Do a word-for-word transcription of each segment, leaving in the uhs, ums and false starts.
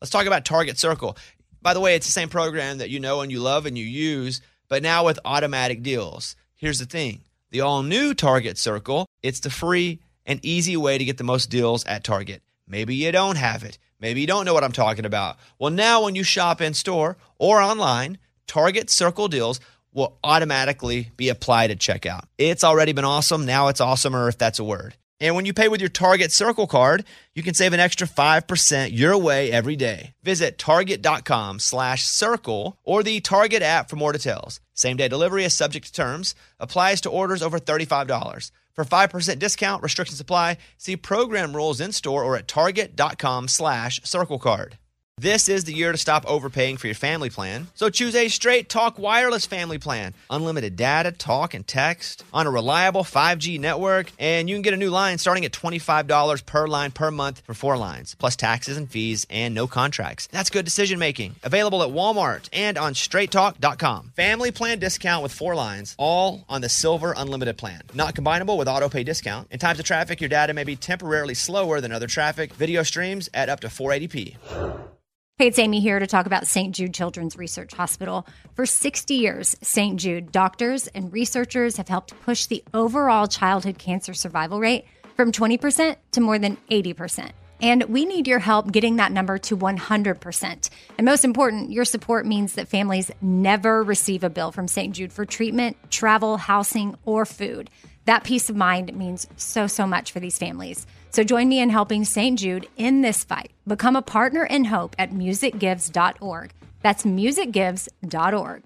Let's talk about Target Circle. By the way, it's the same program that you know and you love and you use, but now with automatic deals. Here's the thing. The all-new Target Circle, it's the free and easy way to get the most deals at Target. Maybe you don't have it. Maybe you don't know what I'm talking about. Well, now when you shop in-store or online, Target Circle deals will automatically be applied at checkout. It's already been awesome. Now it's awesomer, if that's a word. And when you pay with your Target Circle card, you can save an extra five percent your way every day. Visit target.com slash circle or the Target app for more details. Same-day delivery is subject to terms. Applies to orders over thirty-five dollars. For five percent discount, restrictions apply. See program rules in-store or at target.com slash circle card. This is the year to stop overpaying for your family plan. So choose a Straight Talk Wireless family plan. Unlimited data, talk, and text on a reliable five G network. And you can get a new line starting at twenty-five dollars per line per month for four lines, plus taxes and fees and no contracts. That's good decision making. Available at Walmart and on straight talk dot com. Family plan discount with four lines, all on the Silver Unlimited plan. Not combinable with auto pay discount. In times of traffic, your data may be temporarily slower than other traffic. Video streams at up to four eighty p. Hey, it's Amy here to talk about Saint Jude Children's Research Hospital. For sixty years, Saint Jude doctors and researchers have helped push the overall childhood cancer survival rate from twenty percent to more than eighty percent. And we need your help getting that number to one hundred percent. And most important, your support means that families never receive a bill from Saint Jude for treatment, travel, housing, or food. That peace of mind means so, so much for these families. So join me in helping Saint Jude in this fight. Become a partner in hope at music gives dot org. That's music gives dot org.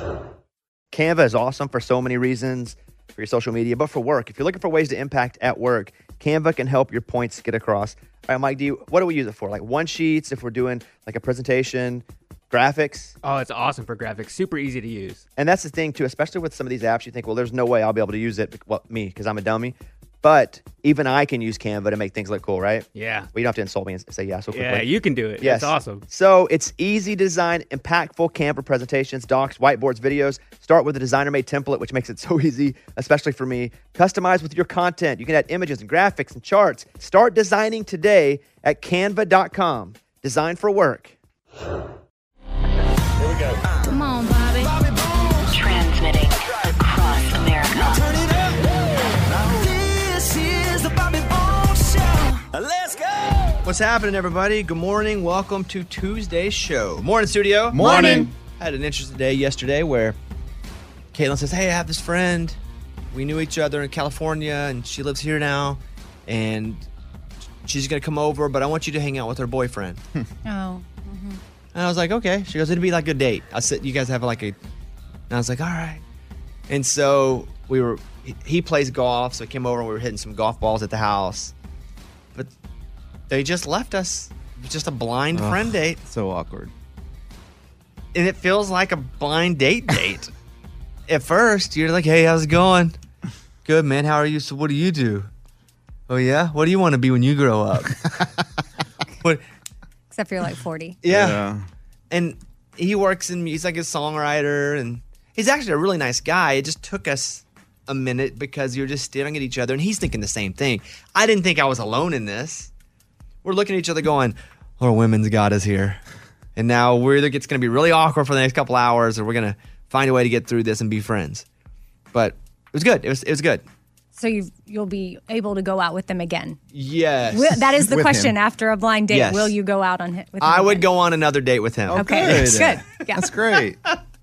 Canva is awesome for so many reasons, for your social media, but for work. If you're looking for ways to impact at work, Canva can help your points get across. All right, Mike, do you, what do we use it for? Like one sheets, if we're doing like a presentation, graphics? Oh, it's awesome for graphics. Super easy to use. And that's the thing, too, especially with some of these apps, you think, well, there's no way I'll be able to use it. Well, me, because I'm a dummy. But even I can use Canva to make things look cool, right? Yeah. Well, you don't have to insult me and say yeah so quickly. Yeah, you can do it. Yes. It's awesome. So it's easy to design impactful Canva presentations, docs, whiteboards, videos. Start with a designer-made template, which makes it so easy, especially for me. Customize with your content. You can add images and graphics and charts. Start designing today at canva dot com. Design for work. Here we go. Come on, Bobby. Bobby Bones. Transmitting across America. Turn it up. This is the Bobby Bones Show. Let's go. What's happening, everybody? Good morning. Welcome to Tuesday's show. Morning, studio. Morning. I had an interesting day yesterday where Caitlin says, hey, I have this friend. We knew each other in California, and she lives here now. And she's going to come over, but I want you to hang out with her boyfriend. Oh. And I was like, okay. She goes, it'd be like a date. I said, you guys have like a, and I was like, all right. And so we were, he plays golf, so he came over and we were hitting some golf balls at the house. But they just left us. It was just a blind Ugh, friend date. So awkward. And it feels like a blind date date. At first, you're like, hey, how's it going? Good, man. How are you? So what do you do? Oh, yeah? What do you want to be when you grow up? What? Except for you're like forty. Yeah. Yeah. And he works in, he's like a songwriter, and he's actually a really nice guy. It just took us a minute because you're just staring at each other, and he's thinking the same thing. I didn't think I was alone in this. We're looking at each other going, our women's God is here. And now we're either, it's going to be really awkward for the next couple hours, or we're going to find a way to get through this and be friends. But it was good. It was, it was good. So you you'll be able to go out with them again. Yes. Will, that is the With question him. after a blind date. Yes. Will you go out on hi- with him I would again? go on another date with him. Okay, Good. good. Yeah. That's great.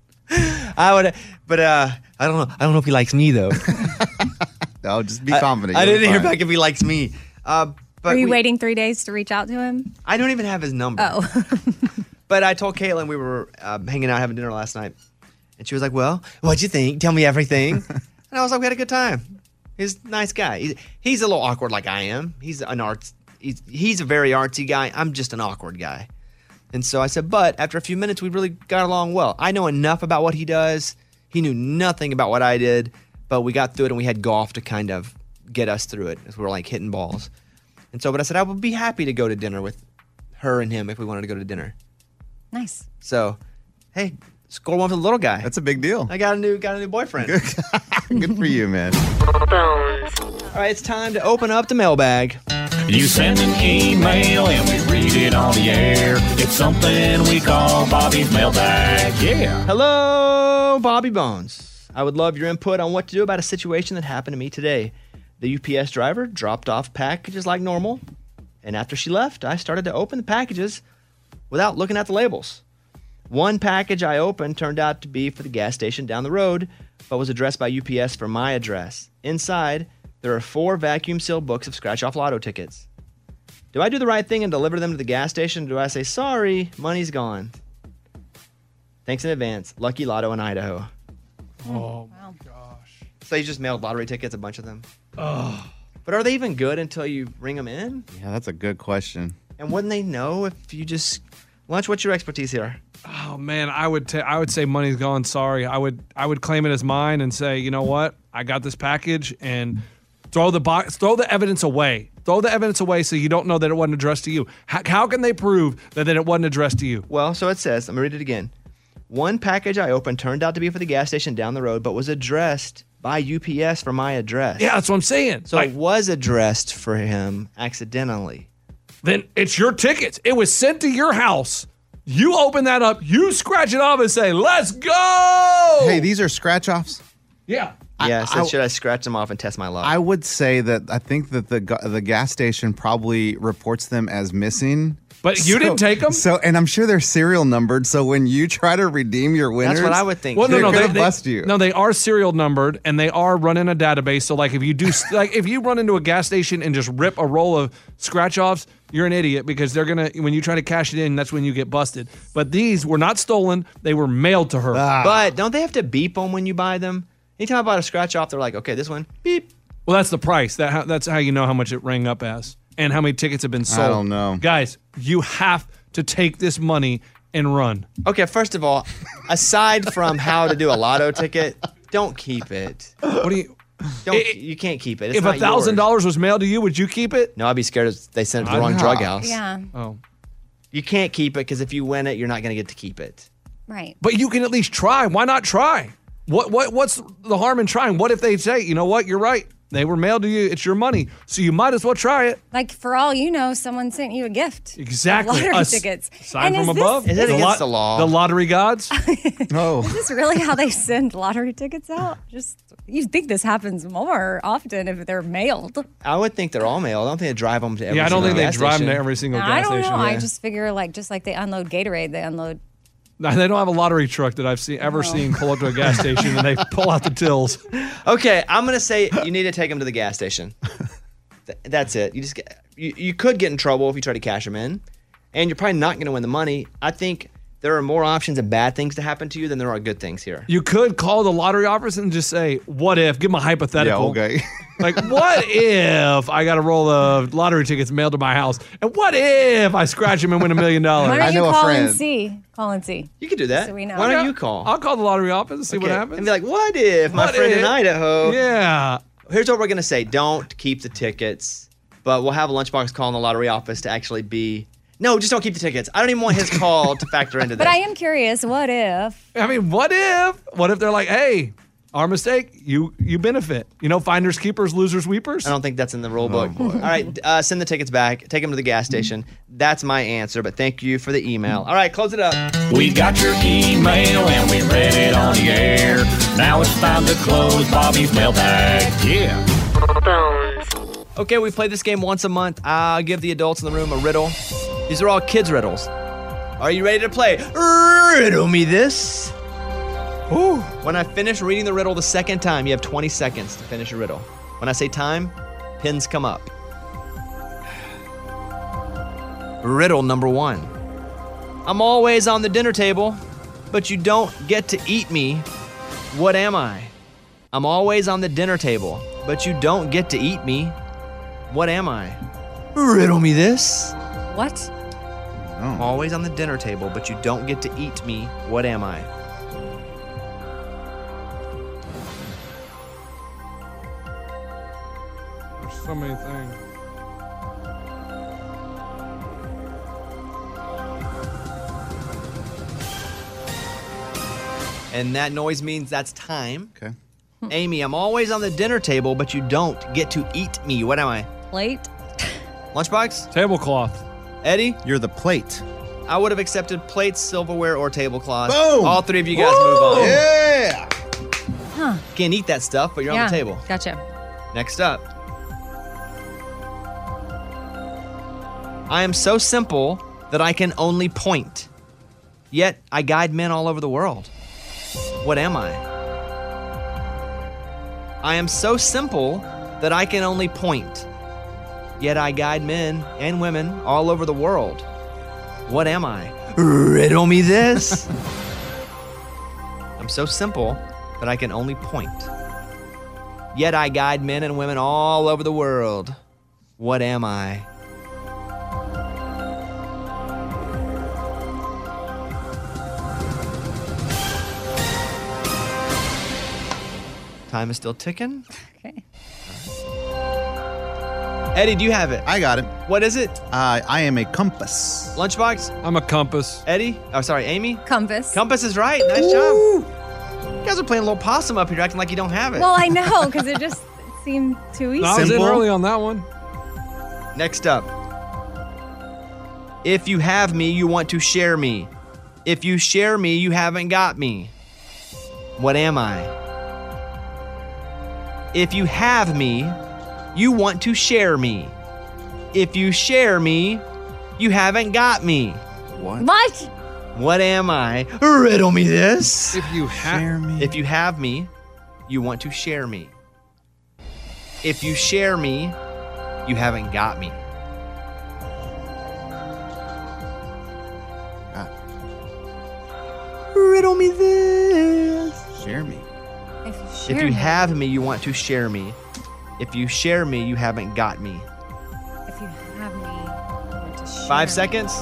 I would, but uh, I don't know. I don't know if he likes me though. No, just be confident. I, I You'll didn't be hear fine. back if he likes me. Uh, but Are you we- waiting three days to reach out to him? I don't even have his number. Oh. But I told Caitlin we were um, hanging out having dinner last night, and she was like, "Well, what'd you think? Tell me everything." And I was like, "We had a good time. He's a nice guy. He's, he's a little awkward like I am. He's an arts. He's he's a very artsy guy. I'm just an awkward guy." And so I said, "But after a few minutes, we really got along well. I know enough about what he does. He knew nothing about what I did, but we got through it, and we had golf to kind of get us through it as we were like hitting balls." And so, but I said I would be happy to go to dinner with her and him if we wanted to go to dinner. Nice. So, hey, score one for the little guy. That's a big deal. I got a new got a new boyfriend. Good for you, man. All right, it's time to open up the mailbag. You send an email and we read it on the air. It's something we call Bobby's Mailbag. Yeah. Hello, Bobby Bones. I would love your input on what to do about a situation that happened to me today. The U P S driver dropped off packages like normal, and after she left, I started to open the packages without looking at the labels. One package I opened turned out to be for the gas station down the road, but was addressed by U P S for my address. Inside, there are four vacuum-sealed books of scratch-off lotto tickets. Do I do the right thing and deliver them to the gas station, or do I say, sorry, money's gone? Thanks in advance. Lucky Lotto in Idaho. Oh, my gosh. So you just mailed lottery tickets, a bunch of them? Oh. But are they even good until you ring them in? Yeah, that's a good question. And wouldn't they know if you just... Lunch, what's your expertise here? Oh man, I would ta- I would say money's gone. Sorry, I would I would claim it as mine and say, you know what, I got this package, and throw the box, throw the evidence away, throw the evidence away, so you don't know that it wasn't addressed to you. How, how can they prove that, that it wasn't addressed to you? Well, so it says. Let me read it again. One package I opened turned out to be for the gas station down the road, but was addressed by U P S for my address. Yeah, that's what I'm saying. So Like, it was addressed for him accidentally. then it's your tickets. It was sent to your house. You open that up, you scratch it off and say, let's go! Hey, these are scratch-offs? Yeah. Yeah, so I- should I scratch them off and test my luck? I would say that I think that the ga- the gas station probably reports them as missing. But you didn't take 'em? So, and I'm sure they're serial numbered. So when you try to redeem your winners, That's what I would think. Well, no, they're no, gonna they, they- bust you. No, they are serial numbered and they are run in a database. So, like, if you do, like, if you run into a gas station and just rip a roll of scratch offs, you're an idiot because they're gonna. When you try to cash it in, that's when you get busted. But these were not stolen; they were mailed to her. But don't they have to beep them when you buy them? Anytime I bought a scratch off, they're like, okay, this one, beep. Well, that's the price. That how, that's how you know how much it rang up as and how many tickets have been sold. don't know. Guys. You have to take this money and run. Okay, first of all, aside from how to do a lotto ticket, don't keep it. What do you? Don't It- you can't keep it. It's If not a thousand yours. dollars was mailed to you, would you keep it? No, I'd be scared if they sent it to the I wrong know. drug house. Yeah, Oh. You can't keep it because if you win it, you're not going to get to keep it. right. But you can at least try. Why not try? What what what's the harm in trying? What if they say, you know what, you're right. They were mailed to you. It's your money. So you might as well try it. Like, for all you know, someone sent you a gift. Exactly. Lottery A s- tickets. Sign And from is this- above. Is it The against the law? The lottery gods. Oh, Is this really how they send lottery tickets out? Just you think this happens more often if they're mailed? I would think they're all mailed. I don't think they drive them to every yeah, I don't think single they gas drive them to station. every single I gas don't station. know. I yeah. just figure like just like they unload Gatorade, they unload. No, they don't have a lottery truck that I've seen ever seen pull up to a gas station and they pull out the tills. Okay, I'm going to say you need to take them to the gas station. Th- That's it. You just get, you, you could get in trouble if you try to cash them in, and you're probably not going to win the money. I think there are more options of bad things to happen to you than there are good things here. You could call the lottery office and just say, "What if?" Give them a yeah, hypothetical. okay. Like, what if I got a roll of lottery tickets mailed to my house? And what if I scratch them and win a million Why dollars? don't I you know a call friend. and see? Call and see. You could do that. So we know. Why don't Okay. you call? I'll call the lottery office and see what Okay, happens. And be like, what if my What friend if? in Idaho? yeah. Here's what we're going to say. Don't keep the tickets, but we'll have a lunchbox call in the lottery office to actually be. No, just don't keep the tickets. I don't even want his call to factor into But that. I am curious. What if? I mean, what if? What if they're like, hey, our mistake, you you benefit. You know, finders, keepers, losers, weepers. I don't think that's in the rule book. All right, uh, send the tickets back. Take them to the gas station. That's my answer, but thank you for the email. All right, close it up. We got your email and we read it on the air. Now it's time to close Bobby's mailbag. Yeah. Okay, we play this game once a month. I'll give the adults in the room a riddle. These are all kids' riddles. Are you ready to play? Riddle me this. Ooh. When I finish reading the riddle the second time, you have twenty seconds to finish a riddle. When I say time, pins come up. Riddle number one. I'm always on the dinner table, but you don't get to eat me. What am I? I'm always on the dinner table, but you don't get to eat me. What am I? Riddle me this. What? I'm always on the dinner table, but you don't get to eat me. What am I? There's so many things. And that noise means that's time. Okay. Amy, I'm always on the dinner table, but you don't get to eat me. What am I? Plate? Lunchbox? Tablecloth. Eddie? You're the plate. I would have accepted plates, silverware, or tablecloth. Boom! All three of you guys move on. Yeah. Huh. Can't eat that stuff, but you're yeah. on the table. Gotcha. Next up. I am so simple that I can only point. Yet I guide men all over the world. What am I? I am so simple that I can only point. Yet I guide men and women all over the world. What am I? Riddle me this. I'm so simple that I can only point. Yet I guide men and women all over the world. What am I? Time is still ticking. Okay. Eddie, do you have it? I got it. What is it? Uh, I am a compass. Lunchbox? I'm a compass. Eddie? Oh, sorry, Amy? Compass. Compass is right. Nice job. You guys are playing a little possum up here, acting like you don't have it. Well, I know, because it just seemed too easy. No, I was in Simple. early on that one. Next up. If you have me, you want to share me. If you share me, you haven't got me. What am I? If you have me, you want to share me. If you share me, you haven't got me. What? What? What am I? Riddle me this. If you have, Share me. If you have me, you want to share me. If you share me, you haven't got me. Ah. Riddle me this. Share me. If you, If share you me. have me, you want to share me. If you share me, you haven't got me. If you have me, you want to share Five me. seconds.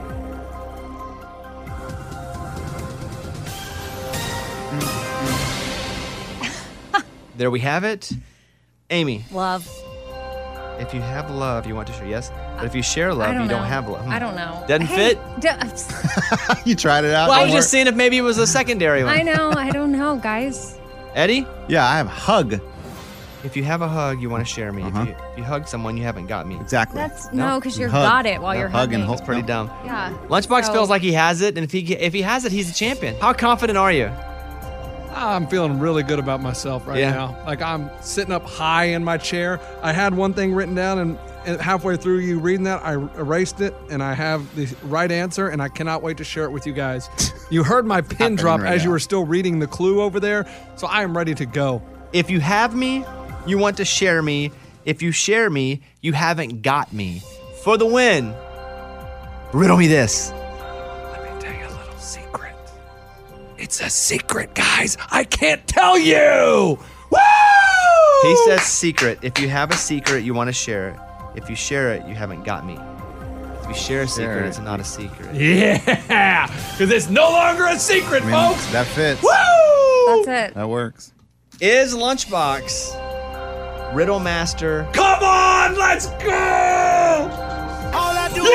There we have it. Amy, Love. if you have love, you want to share. Yes. But if you share love, I don't you know. don't have love. Hmm. I don't know. Doesn't Hey, fit? d- You tried it out. Well, I don't was just worry. seeing if maybe it was a secondary one. I know. I don't know, guys. Eddie, Yeah, I have hug. if you have a hug, you want to share me. Uh-huh. If, you, if you hug someone, you haven't got me. Exactly. That's No, no, because you you're hug. got it while No, you're hug and hugging. hold. It's pretty dumb. Yeah. Lunchbox So- feels like he has it, and if he if he has it, he's the champion. How confident are you? I'm feeling really good about myself right Yeah. now. Like I'm sitting up high in my chair. I had one thing written down, and, and halfway through you reading that, I erased it, and I have the right answer, and I cannot wait to share it with you guys. You heard my pin Happening drop right as you now. were still reading the clue over there, so I am ready to go. If you have me, you want to share me. If you share me, you haven't got me. For the win. Riddle me this. Let me tell you a little secret. It's a secret, guys. I can't tell you. Woo! He says secret. If you have a secret, you want to share it. If you share it, you haven't got me. If you share a secret, Share it. it's not a secret. Yeah, because it's no longer a secret, I mean, folks. that fits. Woo! That's it. That works. Is Lunchbox Riddle Master? Come on, let's go! All I do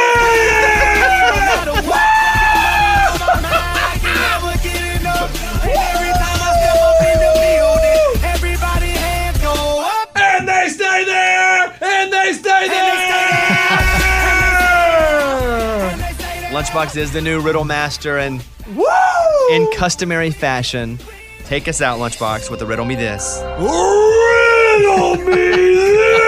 And they stay there! And they stay there! Lunchbox is the new Riddle Master, and Woo! in customary fashion, take us out, Lunchbox, with the Riddle Me This. Riddle me this!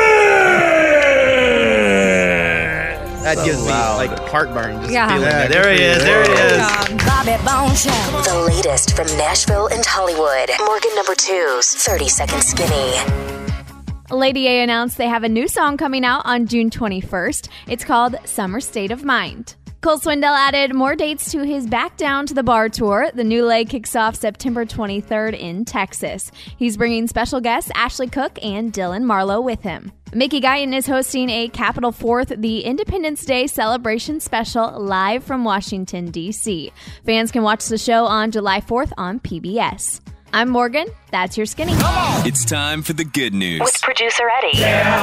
That So gives loud. me like heartburn just Yeah. feeling Yeah, that. There he good is. for There he you. is. Bobby Bone Show. The latest from Nashville and Hollywood. Morgan number two's thirty Second Skinny. Lady A announced they have a new song coming out on June twenty-first. It's called Summer State of Mind. Cole Swindell added more dates to his Back Down to the Bar tour. The new leg kicks off September twenty-third in Texas. He's bringing special guests Ashley Cook and Dylan Marlowe with him. Mickey Guyton is hosting a Capitol Fourth, the Independence Day celebration special live from Washington, D C. Fans can watch the show on July fourth on P B S. I'm Morgan. That's your skinny. It's time for the good news. With producer Eddie.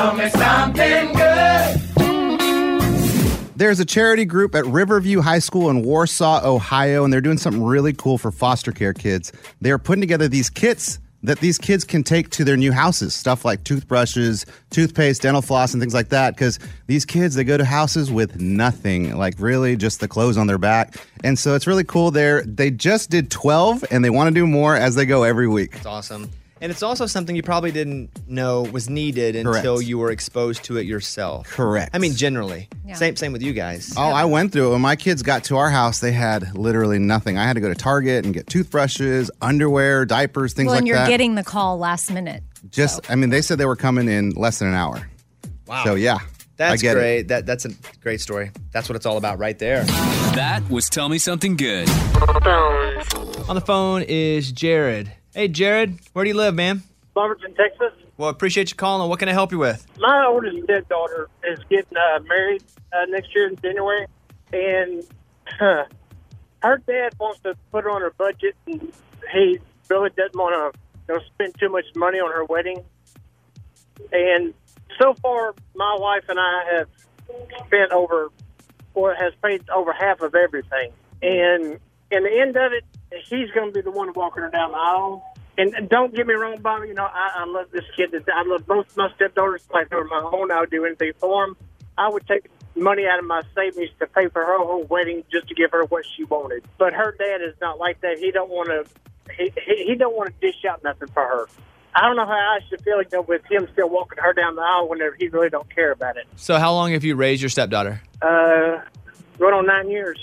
There's a charity group at Riverview High School in Warsaw, Ohio, and they're doing something really cool for foster care kids. They are putting together these kits that these kids can take to their new houses, stuff like toothbrushes, toothpaste, dental floss, and things like that. Because these kids, they go to houses with nothing, like really just the clothes on their back. And so it's really cool there. They just did twelve, and they want to do more as they go every week. It's awesome. And it's also something you probably didn't know was needed until Correct. you were exposed to it yourself. Correct. I mean, generally. Yeah. Same same with you guys. Oh, I went through it. When my kids got to our house, they had literally nothing. I had to go to Target and get toothbrushes, underwear, diapers, things well, like and you're that. getting the call last minute. Just, I mean, they said they were coming in less than an hour. Wow. So, yeah. I That's get great. It. That That's a great story. That's what it's all about right there. That was Tell Me Something Good. On the phone is Jared. Hey, Jared. Where do you live, man? Lumberton, Texas. Well, appreciate you calling. What can I help you with? My oldest stepdaughter is getting uh, married uh, next year in January, and uh, her dad wants to put her on her budget, and he really doesn't want to you know, spend too much money on her wedding. And so far, my wife and I have spent over, or has paid over half of everything. And in the end of it, he's going to be the one walking her down the aisle. And and don't get me wrong, Bobby. You know, I, I love this kid. I love both my stepdaughters like they were my own. I would do anything for them. I would take money out of my savings to pay for her whole wedding just to give her what she wanted. But her dad is not like that. He don't want to. He, he he don't want to dish out nothing for her. I don't know how I should feel, you know, with him still walking her down the aisle whenever he really don't care about it. So how long have you raised your stepdaughter? Uh, going on nine years.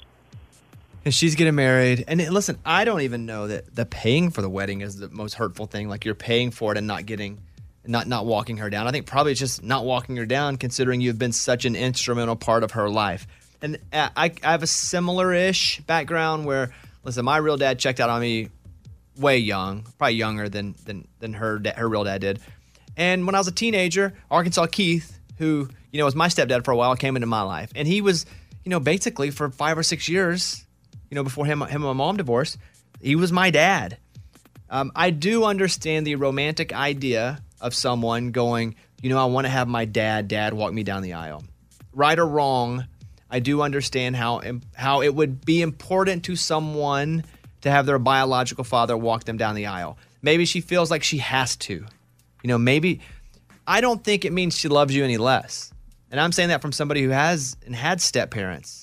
And she's getting married. And listen, I don't even know that the paying for the wedding is the most hurtful thing. Like you're paying for it and not getting, not not walking her down. I think probably it's just not walking her down considering you've been such an instrumental part of her life. And I, I have a similar-ish background where, listen, my real dad checked out on me way young, probably younger than than than her da- her real dad did. And when I was a teenager, Arkansas Keith, who, you know, was my stepdad for a while, came into my life. And he was, you know, basically for five or six years, you know, before him, him and my mom divorced, he was my dad. Um, I do understand the romantic idea of someone going, you know, I want to have my dad, dad walk me down the aisle. Right or wrong, I do understand how how it would be important to someone to have their biological father walk them down the aisle. Maybe she feels like she has to. You know, maybe, I don't think it means she loves you any less. And I'm saying that from somebody who has and had step parents.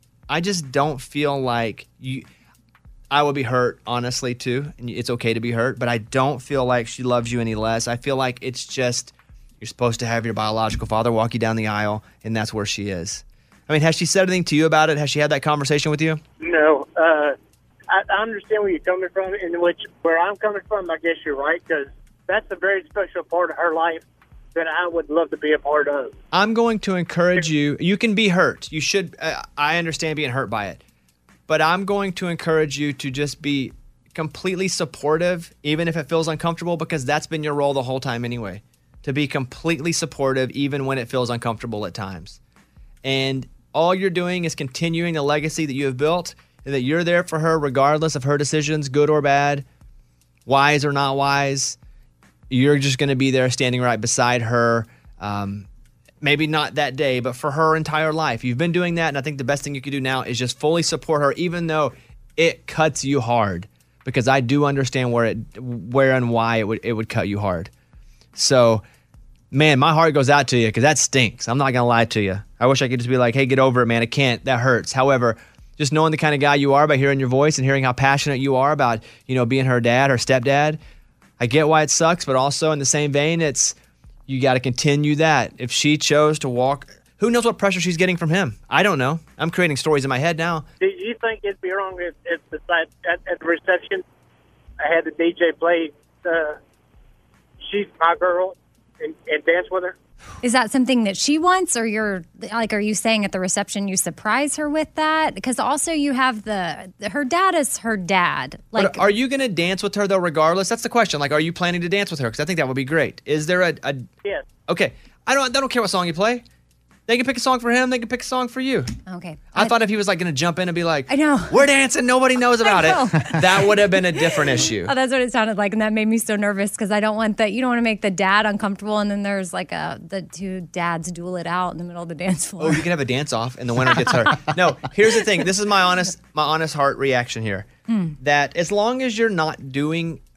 I just don't feel like you, I would be hurt, honestly, too. And it's okay to be hurt, but I don't feel like she loves you any less. I feel like it's just, you're supposed to have your biological father walk you down the aisle, and that's where she is. I mean, has she said anything to you about it? Has she had that conversation with you? No. Uh, I, I understand where you're coming from, and which where I'm coming from, I guess you're right, because that's a very special part of her life that I would love to be a part of. I'm going to encourage you. You can be hurt. You should. Uh, I understand being hurt by it. But I'm going to encourage you to just be completely supportive, even if it feels uncomfortable, because that's been your role the whole time anyway. To be completely supportive, even when it feels uncomfortable at times. And all you're doing is continuing the legacy that you have built, and that you're there for her regardless of her decisions, good or bad, wise or not wise. You're just going to be there standing right beside her. Um, maybe not that day, but for her entire life. You've been doing that, and I think the best thing you can do now is just fully support her, even though it cuts you hard. Because I do understand where it, where and why it would it would cut you hard. So, man, my heart goes out to you because that stinks. I'm not going to lie to you. I wish I could just be like, hey, get over it, man. I can't. That hurts. However, just knowing the kind of guy you are by hearing your voice and hearing how passionate you are about, you know, being her dad, her stepdad, I get why it sucks, but also in the same vein, it's you got to continue that. If she chose to walk, who knows what pressure she's getting from him? I don't know. I'm creating stories in my head now. Do you think it'd be wrong if, if the, at, at the reception I had the D J play uh, She's My Girl and, and dance with her? Is that something that she wants, or you're like, are you saying at the reception you surprise her with that? Because also you have the, her dad is her dad. Like, but are you going to dance with her though, regardless? That's the question. Like, are you planning to dance with her? Because I think that would be great. Is there a, a yes? Okay, I don't. I don't care what song you play. They can pick a song for him. They can pick a song for you. Okay. I, I thought if he was like going to jump in and be like, I know. We're dancing. Nobody knows about it. That would have been a different issue. Oh, that's what it sounded like. And that made me so nervous because I don't want that. You don't want to make the dad uncomfortable. And then there's like a, the two dads duel it out in the middle of the dance floor. Oh, you can have a dance off and the winner gets hurt. No, here's the thing. This is my honest, my honest heart reaction here. Hmm. That as long as you're not doing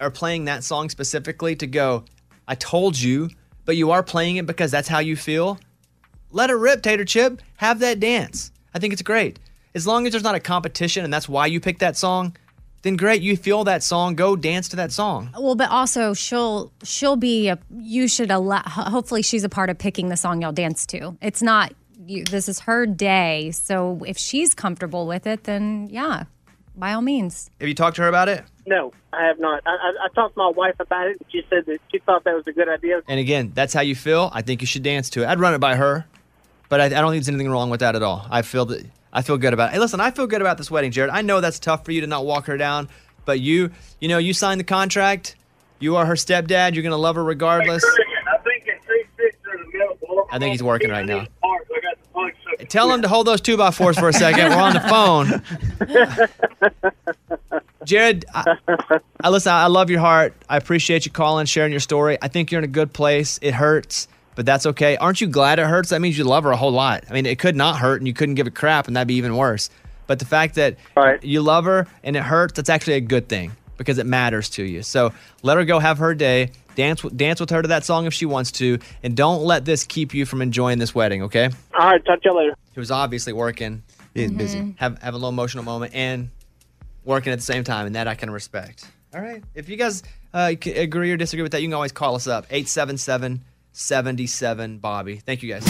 are playing that song specifically to go, I told you, but you are playing it because that's how you feel, let it rip, Tater Chip. Have that dance. I think it's great. As long as there's not a competition and that's why you picked that song, then great. You feel that song. Go dance to that song. Well, but also she'll she'll be a, you should allow. Hopefully, she's a part of picking the song you'll dance to. It's not you. This is her day. So if she's comfortable with it, then yeah, by all means. Have you talked to her about it? No, I have not. I, I, I talked to my wife about it, and she said that she thought that was a good idea. And again, that's how you feel. I think you should dance to it. I'd run it by her, but I, I don't think there's anything wrong with that at all. I feel that. I feel good about it. Hey, listen, I feel good about this wedding, Jared. I know that's tough for you to not walk her down, but you, you know, you signed the contract. You are her stepdad. You're going to love her regardless. I think it's three six in the middle. I think he's working right now. Tell him to hold those two by fours for a second. We're on the phone. Jared, I, I listen, I love your heart. I appreciate you calling, sharing your story. I think you're in a good place. It hurts, but that's okay. Aren't you glad it hurts? That means you love her a whole lot. I mean, it could not hurt and you couldn't give a crap and that'd be even worse. But the fact that right. you love her and it hurts, that's actually a good thing because it matters to you. So let her go have her day. Dance, dance with her to that song if she wants to. And don't let this keep you from enjoying this wedding, okay? All right, talk to you later. He was obviously working. He's mm-hmm. busy. Have, have a little emotional moment and working at the same time, and that I can respect. All right. If you guys uh, agree or disagree with that, you can always call us up. eight seven seven, seven seven, Bobby. Thank you, guys.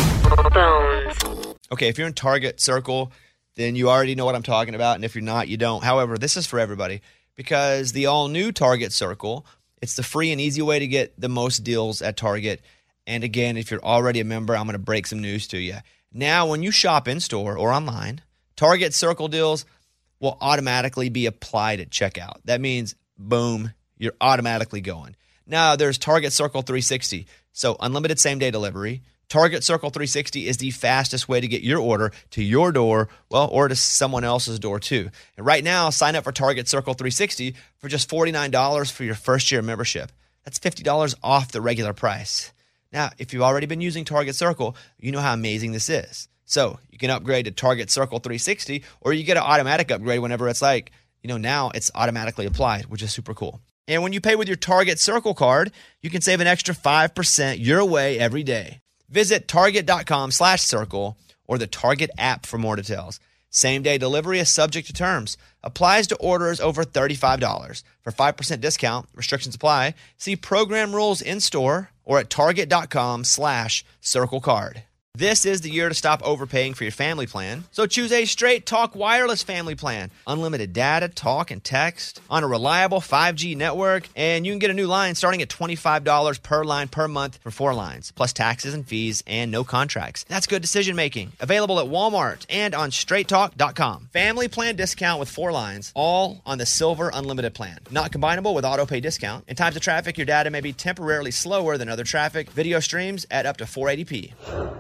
Okay, if you're in Target Circle, then you already know what I'm talking about, and if you're not, you don't. However, this is for everybody because the all-new Target Circle, it's the free and easy way to get the most deals at Target. And again, if you're already a member, I'm going to break some news to you. Now, when you shop in-store or online, Target Circle deals will automatically be applied at checkout. That means, boom, you're automatically going. Now, there's Target Circle three sixty, so unlimited same-day delivery. Target Circle three sixty is the fastest way to get your order to your door, well, or to someone else's door too. And right now, sign up for Target Circle three sixty for just forty-nine dollars for your first year membership. That's fifty dollars off the regular price. Now, if you've already been using Target Circle, you know how amazing this is. So you can upgrade to Target Circle three sixty, or you get an automatic upgrade whenever it's like, you know, now it's automatically applied, which is super cool. And when you pay with your Target Circle card, you can save an extra five percent your way every day. Visit target.com slash circle or the Target app for more details. Same-day delivery is subject to terms. Applies to orders over thirty-five dollars. For five percent discount, restrictions apply. See program rules in-store or at target.com slash circle card. This is the year to stop overpaying for your family plan. So choose a Straight Talk Wireless family plan. Unlimited data, talk, and text on a reliable five G network. And you can get a new line starting at twenty-five dollars per line per month for four lines, plus taxes and fees and no contracts. That's good decision making. Available at Walmart and on straight talk dot com. Family plan discount with four lines, all on the Silver Unlimited plan. Not combinable with auto pay discount. In times of traffic, your data may be temporarily slower than other traffic. Video streams at up to four eighty p.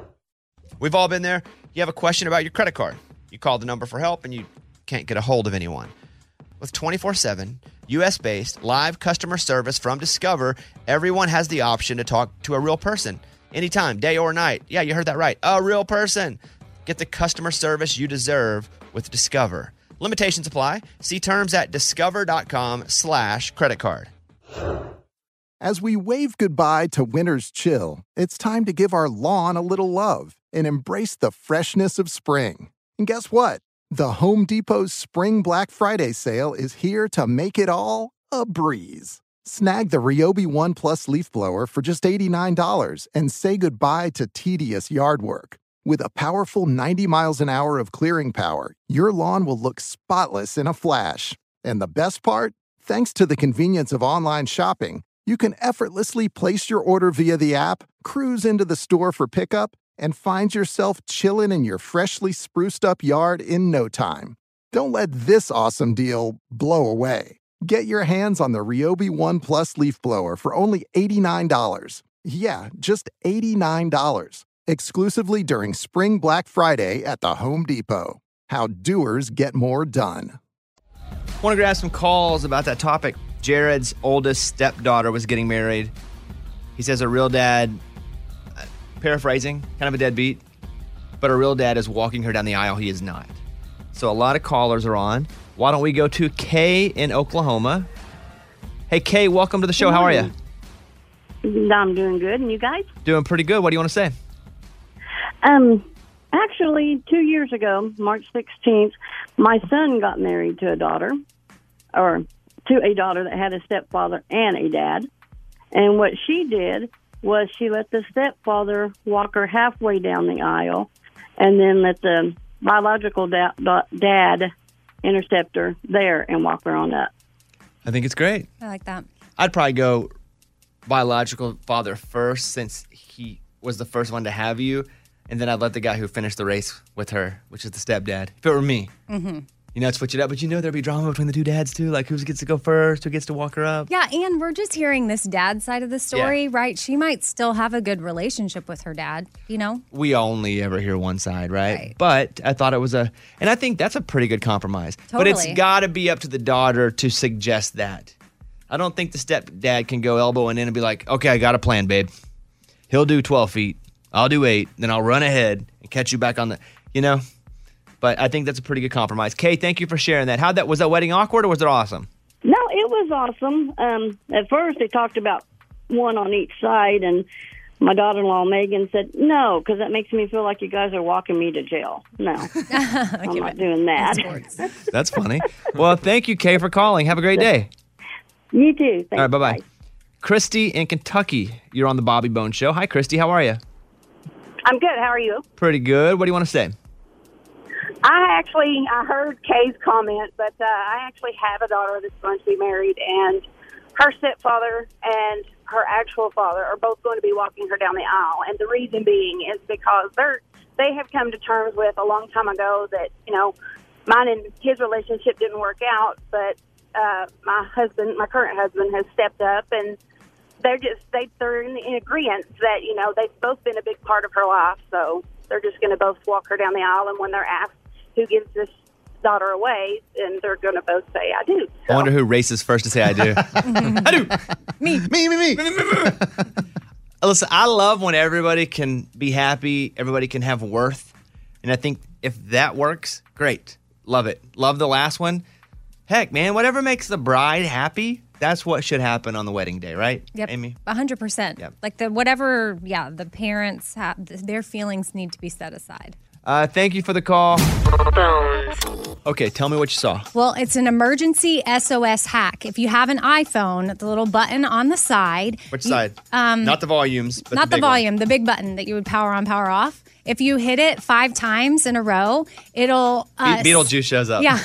We've all been there. You have a question about your credit card. You call the number for help and you can't get a hold of anyone. With twenty-four seven, U S-based live customer service from Discover, everyone has the option to talk to a real person. Anytime, day or night. Yeah, you heard that right. A real person. Get the customer service you deserve with Discover. Limitations apply. See terms at discover.com slash credit card. As we wave goodbye to winter's chill, it's time to give our lawn a little love and embrace the freshness of spring. And guess what? The Home Depot's Spring Black Friday sale is here to make it all a breeze. Snag the Ryobi One Plus leaf blower for just eighty-nine dollars and say goodbye to tedious yard work. With a powerful ninety miles an hour of clearing power, your lawn will look spotless in a flash. And the best part? Thanks to the convenience of online shopping, you can effortlessly place your order via the app, cruise into the store for pickup, and find yourself chilling in your freshly spruced up yard in no time. Don't let this awesome deal blow away. Get your hands on the Ryobi One Plus leaf blower for only eighty-nine dollars. Yeah, just eighty-nine dollars. Exclusively during Spring Black Friday at the Home Depot. How doers get more done. I want to grab some calls about that topic. Jared's oldest stepdaughter was getting married. He says a real dad, uh, paraphrasing, kind of a deadbeat, but a real dad is walking her down the aisle. He is not. So a lot of callers are on. Why don't we go to Kay in Oklahoma? Hey, Kay, welcome to the show. How are you? I'm doing good, and you guys? Doing pretty good. What do you want to say? Um, actually, two years ago, March sixteenth, my son got married to a daughter, or to a daughter that had a stepfather and a dad. And what she did was she let the stepfather walk her halfway down the aisle, and then let the biological da- da- dad intercept her there and walk her on up. I think it's great. I like that. I'd probably go biological father first, since he was the first one to have you, and then I'd let the guy who finished the race with her, which is the stepdad. If it were me, Mm-hmm. you know, I'd switch it up. But you know, there'd be drama between the two dads too. Like, who gets to go first? Who gets to walk her up? Yeah, and we're just hearing this dad side of the story, right? She might still have a good relationship with her dad, you know? We only ever hear one side, right? right? But I thought it was a, and I think that's a pretty good compromise. Totally. But it's got to be up to the daughter to suggest that. I don't think the stepdad can go elbowing in and be like, okay, I got a plan, babe. He'll do twelve feet. I'll do eight. Then I'll run ahead and catch you back on the, you know? But I think that's a pretty good compromise. Kay, thank you for sharing that. How that was that wedding awkward or was it awesome? No, it was awesome. Um, at first, they talked about one on each side, and my daughter-in-law, Megan, said, no, because that makes me feel like you guys are walking me to jail. No, I'm not doing that. That's funny. Well, thank you, Kay, for calling. Have a great day. You too. Thanks. All right, bye-bye. Bye. Christy in Kentucky, you're on the Bobby Bones Show. Hi, Christy. How are you? I'm good. How are you? Pretty good. What do you want to say? I actually, I heard Kay's comment, but uh, I actually have a daughter that's going to be married, and her stepfather and her actual father are both going to be walking her down the aisle. And the reason being is because they're, they have come to terms with a long time ago that, you know, mine and his relationship didn't work out, but uh, my husband, my current husband, has stepped up, and they're just, they, they're in, in agreement that, you know, they've both been a big part of her life, so they're just going to both walk her down the aisle, and when they're asked who gives this daughter away, and they're going to both say, I do. I wonder who races first to say I do. I do. Me. Me, me, me. Listen, I love when everybody can be happy, everybody can have worth. And I think if that works, great. Love it. Love the last one. Heck, man, whatever makes the bride happy, that's what should happen on the wedding day, right, Yep. Amy? one hundred percent. Yep. Like the whatever, yeah, the parents have, their feelings need to be set aside. Uh, thank you for the call. Okay, tell me what you saw. Well, it's an emergency S O S hack. If you have an iPhone, the little button on the side. Which you- side? Um, Not the volumes, but not the, the big one. volume, the big button that you would power on, power off. If you hit it five times in a row, it'll uh, Be- Beetlejuice shows up. Yeah.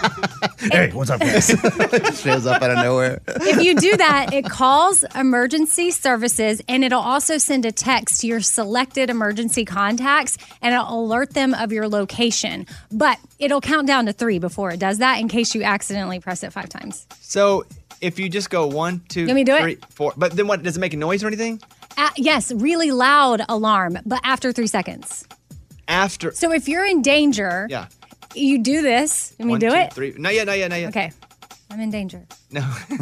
Hey, what's up, guys? Shows up out of nowhere. If you do that, it calls emergency services, and it'll also send a text to your selected emergency contacts, and it'll alert them of your location. But it'll count down to three before it does that in case you accidentally press it five times. So if you just go one, two, You want me to do it? three, four. But then what? Does it make a noise or anything? Uh, yes, really loud alarm, but after three seconds. After. So if you're in danger, Yeah. you do this. Let me One, do two, it. three. Not yet, not yet, not yet. Okay. I'm in danger. No.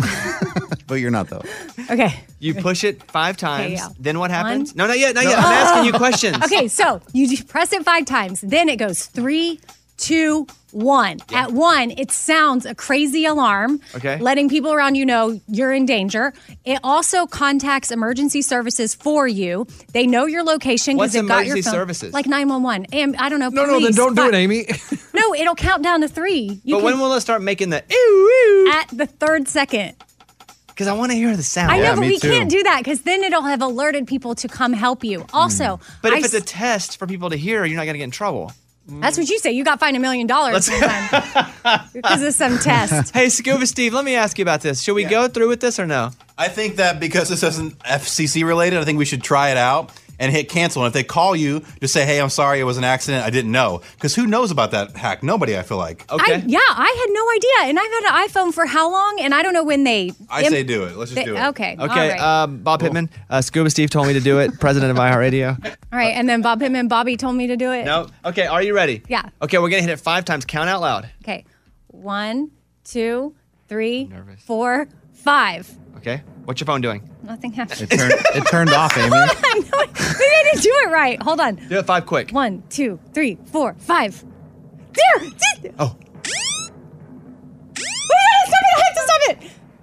But you're not, though. Okay. You push it five times. yeah. Then what happens? One. No, not yet, not yet. I'm asking you questions. Okay, so you just press it five times. Then it goes three, two, one. At one, it sounds a crazy alarm, Okay. letting people around you know you're in danger. It also contacts emergency services for you. They know your location What's because they've got your emergency phone. services? Like nine one one. And I don't know. No, no, then police, don't do but- it, Amy. No, it'll count down to three. You But can- when will it start making the ew, ew? at the third second. Because I want to hear the sound. I know, but we can't do that because then it'll have alerted people to come help you. Also, But I if it's s- a test for people to hear, you're not going to get in trouble. that's what you say. You got fined a million dollars sometime because of some test. Hey, Scuba Steve, let me ask you about this. Should we go through with this or no? I think that because this isn't F C C related, I think we should try it out and hit cancel. And if they call you, just say, hey, I'm sorry, it was an accident. I didn't know. Because who knows about that hack? Nobody, I feel like. I, yeah, I had no idea. And I've had an iPhone for how long? And I don't know when they. I say do it. Let's just they- do it. Okay. All Okay, right. um, Bob Pittman, uh, Scuba Steve told me to do it, president of iHeartRadio. All right. And then Bob Pittman, Bobby told me to do it. No? Okay, are you ready? Yeah. Okay, we're going to hit it five times. Count out loud. Okay. One, two, three, four, five. Okay? What's your phone doing? Nothing happened. It turned, it turned off, Amy. Hold on. No, maybe I didn't do it right. Hold on. Do it five quick. One, two, three, four, five. There! Did- Oh. Wait, wait, stop it! I have to stop it! I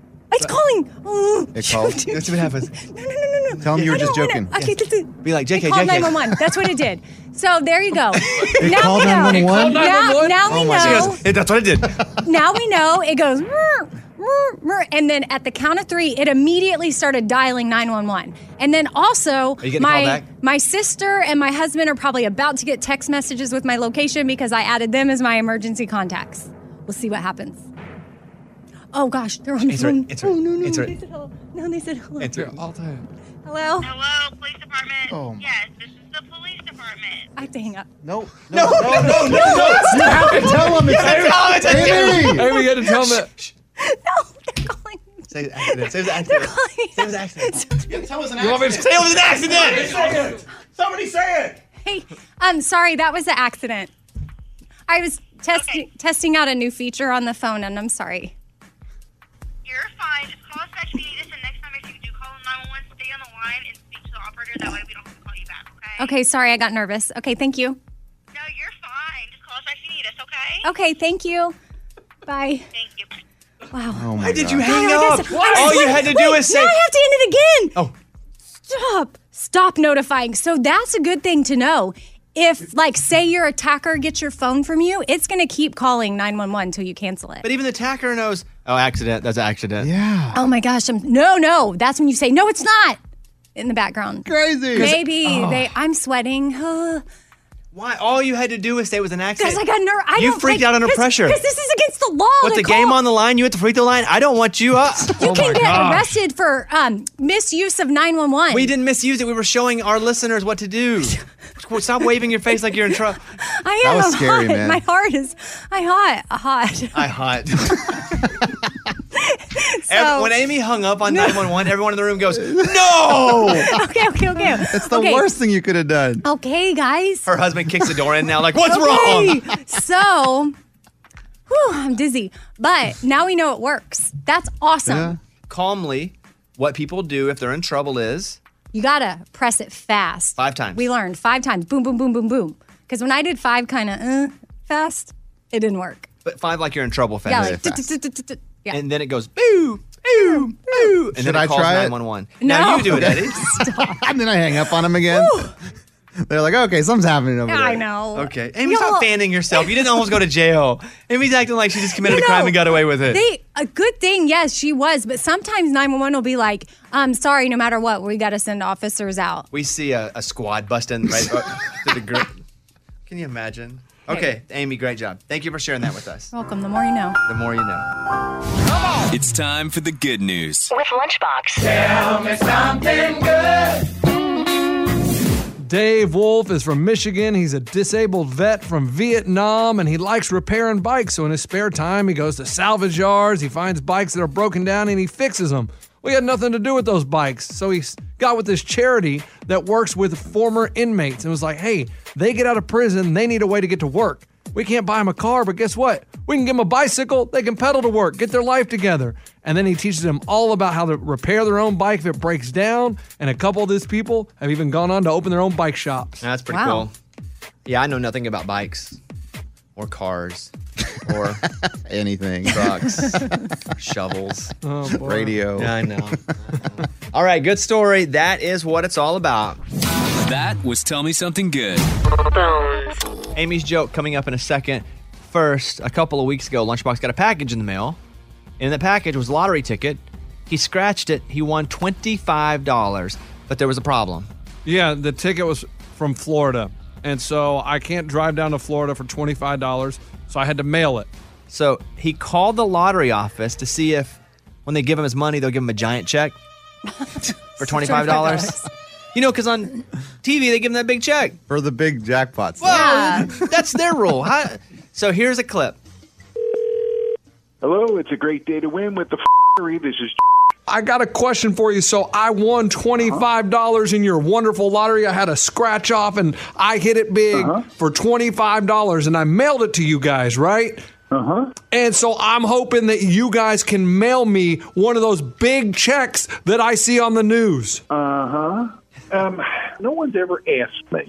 it's calling. Oh, It called. Let's see what happens. No, no, no, no, no. Tell him you were I just don't wanna- joking. Okay, th- th- Be like, J K, it called J K. nine one one. That's what it did. So there you go. It now called we know. nine one one? Now, now we Oh my know. gosh. Hey, that's what it did. Now we know. It goes. "Rrr, rrr, rrr," And then at the count of three, it immediately started dialing nine one one. And then also, Are you getting a call my back? my sister and my husband are probably about to get text messages with my location because I added them as my emergency contacts. We'll see what happens. Oh gosh, they're on the Answer it, phone. answer it, oh no, no, answer they it. said hello. No, they said hello. Answer it all the time. Hello. Hello, police department. Oh. Yes, this is the police department. I have to hang up. No. No, no, no, no, no. You have to tell him. It's Tell him it's a Amy. Amy, you had to tell him that. No, they're calling. Say the accident. Say the They're accident. calling. Say it was an accident. Yeah, tell us an You want me to Say it was an accident. Somebody say it. Hey, I'm sorry, that was an accident. I was testing testing out a new feature on the phone, and I'm sorry. You're fine. Just call us back if you need us, and next time if you do call nine one one, stay on the line and speak to the operator. That way we don't have to call you back, okay? Okay, sorry, I got nervous. Okay, thank you. No, you're fine. Just call us back if you need us, okay? Okay, thank you. Bye. Thank you. Wow. Oh my Why did you God. hang God, I up? guess- I- All you wait, had to do wait, is say. Now I have to end it again. Oh. Stop. Stop notifying. So that's a good thing to know. If, like, say your attacker gets your phone from you, it's going to keep calling nine one one until you cancel it. But even the attacker knows. Oh, accident. That's an accident. Yeah. Oh my gosh. I'm, no, no. That's when you say, no, it's not. In the background. Crazy. Maybe. Oh. they. I'm sweating. Why? All you had to do was say it was an accident. Because I got nervous. I You don't, freaked like, out under cause, pressure. Because this is against the law. With to the call. game on the line, you hit the free throw line. I don't want you up. You Oh can my get gosh. arrested for um, misuse of nine one one. We didn't misuse it. We were showing our listeners what to do. Stop waving your face like you're in trouble. I That am was scary, hot. man. My heart is. I hot. Hot. I hot. So- Ev- when Amy hung up on nine one one, everyone in the room goes, no! okay, okay, okay. It's the okay. worst thing you could have done. Okay, guys. Her husband kicks the door in now, like, what's okay. wrong? So, whew, I'm dizzy. But now we know it works. That's awesome. Yeah. Calmly, what people do if they're in trouble is You gotta press it fast. five times. We learned five times. Boom, boom, boom, boom, boom. Because when I did five kind of uh, fast, it didn't work. But five like you're in trouble fast. Yeah, Very like, fast. tut, tut, tut, tut, tut. yeah. And then it goes, boo, boo, boo. And Should then it I calls try it? nine one one. No. Now you do it, Eddie. And then I hang up on him again. They're like, okay, something's happening over there. I know. Okay. Amy, Y'all- stop fanning yourself. You didn't almost go to jail. Amy's acting like she just committed You a crime know, and got away with it. They a good thing, yes, she was. But sometimes nine one one will be like, um, sorry, no matter what, we got to send officers out. we see a, a squad busting right up to the group. Can you imagine? Okay, Amy, great job. Thank you for sharing that with us. Welcome. The more you know. The more you know. It's time for the good news. With Lunchbox. Tell me something good. Dave Wolf is from Michigan. He's a disabled vet from Vietnam, and he likes repairing bikes. So in his spare time, he goes to salvage yards. He finds bikes that are broken down, and he fixes them. Well, he had nothing to do with those bikes. So he got with this charity that works with former inmates and was like, hey, they get out of prison. They need a way to get to work. We can't buy them a car, but guess what? We can give them a bicycle. They can pedal to work, get their life together. And then he teaches them all about how to repair their own bike if it breaks down. And a couple of these people have even gone on to open their own bike shops. That's pretty Wow. cool. Yeah, I know nothing about bikes or cars or Anything. trucks, shovels. Oh, boy. Radio. Yeah, I know. All right, good story. That is what it's all about. That was Tell Me Something Good. Amy's joke coming up in a second. First, a couple of weeks ago, Lunchbox got a package in the mail. And in the package was a lottery ticket. He scratched it. He won twenty-five dollars. But there was a problem. Yeah, the ticket was from Florida. And so I can't drive down to Florida for twenty-five dollars. So I had to mail it. So he called the lottery office to see if when they give him his money, they'll give him a giant check for twenty-five dollars. You know, because on T V, they give him that big check. For the big jackpots. Well, that's their rule. How, so here's a clip. Hello, it's a great day to win with the f***ery. This is I got a question for you. So I won twenty-five dollars in your wonderful lottery. I had a scratch off and I hit it big Uh-huh. for twenty-five dollars and I mailed it to you guys, right? Uh-huh. And so I'm hoping that you guys can mail me one of those big checks that I see on the news. Uh-huh. Um, no one's ever asked me.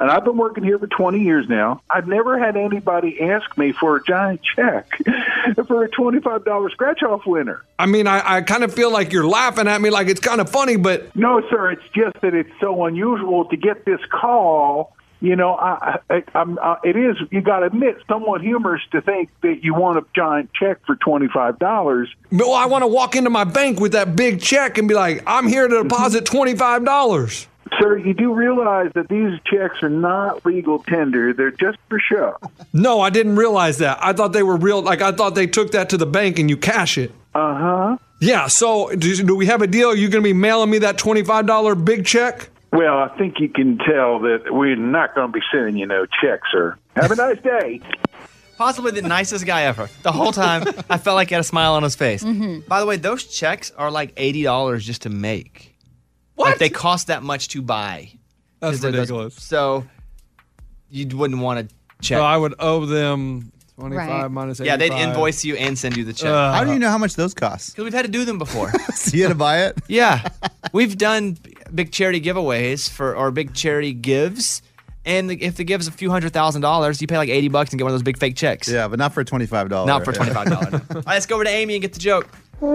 and I've been working here for twenty years now. I've never had anybody ask me for a giant check for a twenty-five dollars scratch-off winner. I mean, I, I kind of feel like you're laughing at me like it's kind of funny, but... No, sir, it's just that it's so unusual to get this call. You know, I, I, I'm, uh, it is, you got to admit, somewhat humorous to think that you want a giant check for twenty-five dollars. Well, I want to walk into my bank with that big check and be like, I'm here to deposit twenty-five dollars. Sir, you do realize that these checks are not legal tender. They're just for show. No, I didn't realize that. I thought they were real. Like, I thought they took that to the bank and you cash it. Uh-huh. Yeah, so do, do we have a deal? Are you going to be mailing me that twenty-five dollars big check? Well, I think you can tell that we're not going to be sending you no check, sir. Have a nice day. Possibly the nicest guy ever. The whole time, I felt like he had a smile on his face. Mhm. By the way, those checks are like eighty dollars just to make. What? Like they cost that much to buy. That's 'Cause they're those- ridiculous. So you wouldn't want to check. So I would owe them twenty-five Right. minus Yeah, eighty-five. they'd invoice you and send you the check. Uh, How do you know how much those cost? Because we've had to do them before. So you had to buy it? Yeah. We've done big charity giveaways for or big charity gives. And the, if the give's a few hundred thousand dollars, you pay like eighty bucks and get one of those big fake checks. Yeah, but not for twenty-five dollars. Not for twenty-five dollars. All right, let's go over to Amy and get the joke.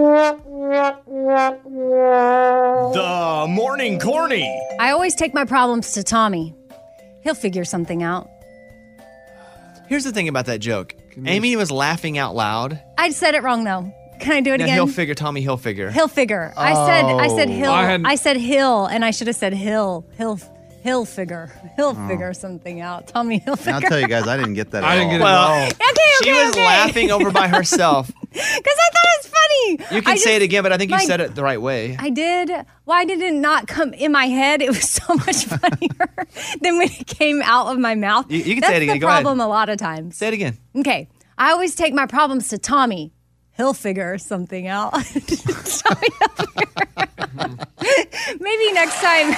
The Morning Corny. I always take my problems to Tommy. He'll figure something out. Here's the thing about that joke. Amy was laughing out loud. I said it wrong though. Can I do it Now, again? he'll figure, Tommy Hill figure. He'll figure. I said I said Oh. hill. I I, hadn't- said hill, and I should have said hill. Hill. He'll figure. He'll Oh. figure something out. Tommy, he'll figure. I'll tell you guys, I didn't get that at I didn't all. get it Well, at all. Okay, okay, she was okay. laughing over by herself. Because I thought it was funny. You can I say just- it again, but I think you my- said it the right way. I did. Why did it not come in my head? It was so much funnier than when it came out of my mouth. You- you can That's say it again. the Go ahead. problem a lot of times. Say it again. Okay. I always take my problems to Tommy. He'll figure something out. Tommy, he'll figure. Maybe next time.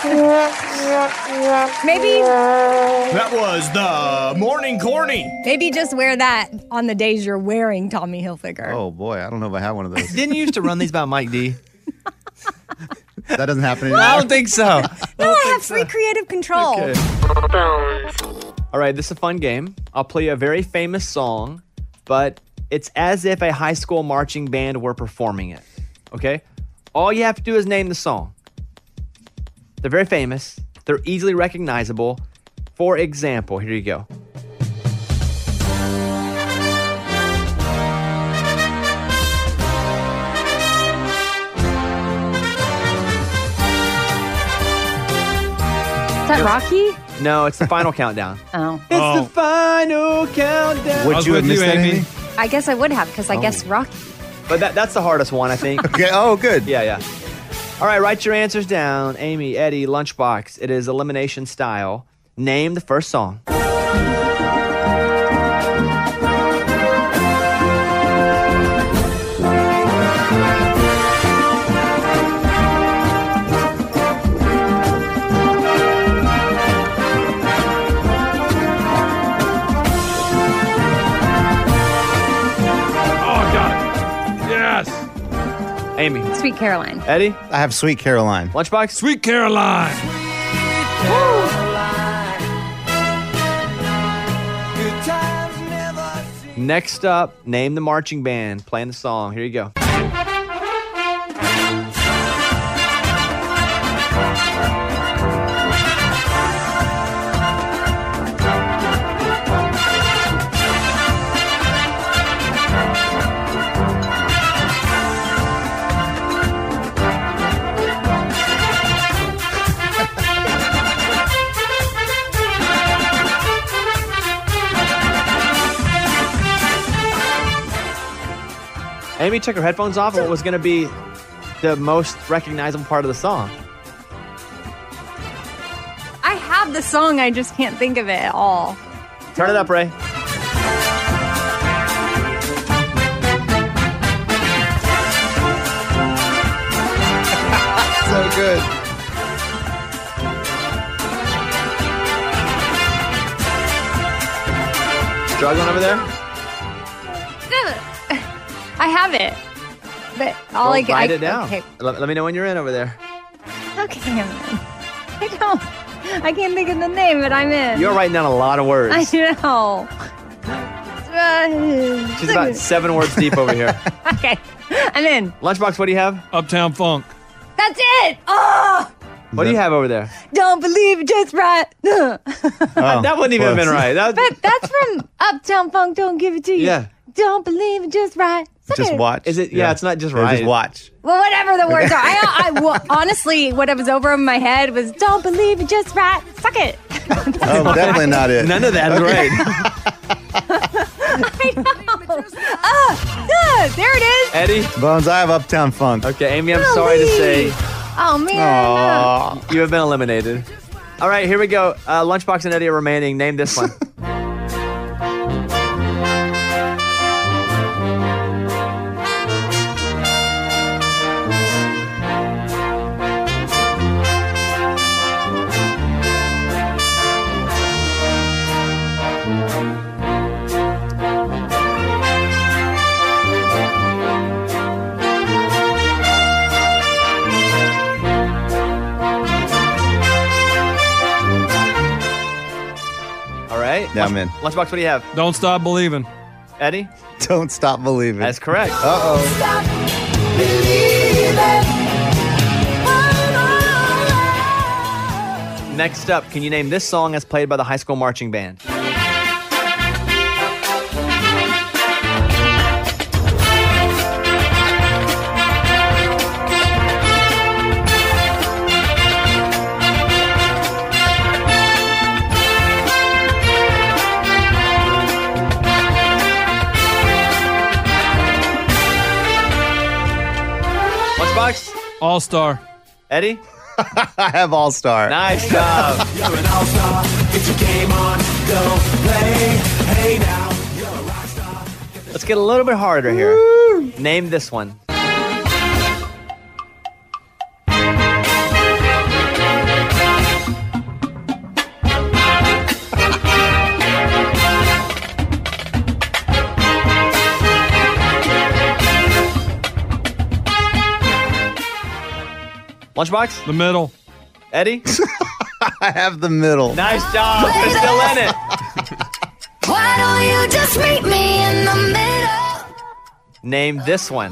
Maybe. That was the Morning Corny. Maybe just wear that on the days you're wearing Tommy Hilfiger. Oh boy, I don't know if I have one of those. Didn't you used to run these by Mike D? That doesn't happen anymore. I don't think so. No, I have free creative control. All right, this is a fun game. I'll play you a very famous song, but it's as if a high school marching band were performing it. Okay? All you have to do is name the song. They're very famous. They're easily recognizable. For example, here you go. Is that Rocky? No, it's the final countdown. Oh. It's the final countdown. Would you have missed that, Amy? I guess I would have because I Oh. guessed Rocky. But that, that's the hardest one, I think. Okay. Oh, good. Yeah, yeah. All right, write your answers down. Amy, Eddie, Lunchbox. It is elimination style. Name the first song. Oh, I got it. Yes. Amy. Sweet Caroline. Eddie. I have Sweet Caroline. Lunchbox. Sweet Caroline. Next up, name the marching band playing the song. Here you go. Amy took her headphones off and what was going to be the most recognizable part of the song. I have the song, I just can't think of it at all. Turn it up, Ray. So good. Struggling over there? I have it. But all Well, I write I, it down. Okay. Let, let me know when you're in over there. Okay, I'm in. I don't. I can't think of the name, but I'm in. You're writing down a lot of words. I know. She's about seven words deep over here. Okay, I'm in. Lunchbox, what do you have? Uptown Funk. That's it. Oh, What do you have over there? don't believe it just right. that wouldn't even have been right. That But that's from Uptown Funk. Don't give it to you. Yeah. Don't believe it just right. Suck Just it. watch. Is it? Yeah, it's not just Yeah, right. Just watch. Well, whatever the words are. I, I well, honestly, what was over in my head was "Don't believe it just right." Suck it. Oh, definitely not it. None of that's Okay. right. I know. Ah, ah, there it is. Eddie? Bones, I have Uptown Funk. Okay, Amy, I'm sorry to say Oh man. Aw. you have been eliminated. All right, here we go. Uh, Lunchbox and Eddie are remaining. Name this one. All right. Yeah, I'm in. Lunchbox, what do you have? Don't Stop Believing. Eddie? Don't stop believing. That's correct. Uh-oh. Next up, can you name this song as played by the high school marching band? Lunchbox? All Star. Eddie? I have All Star. Nice job. You're an all-star. Get your game on. Go play. Hey now. You're a rock star. Let's get a little bit harder here. Name this one. Lunchbox? The Middle. Eddie? I have the middle. Nice job. We're still in it. Why don't you just meet me in the middle? Name this one.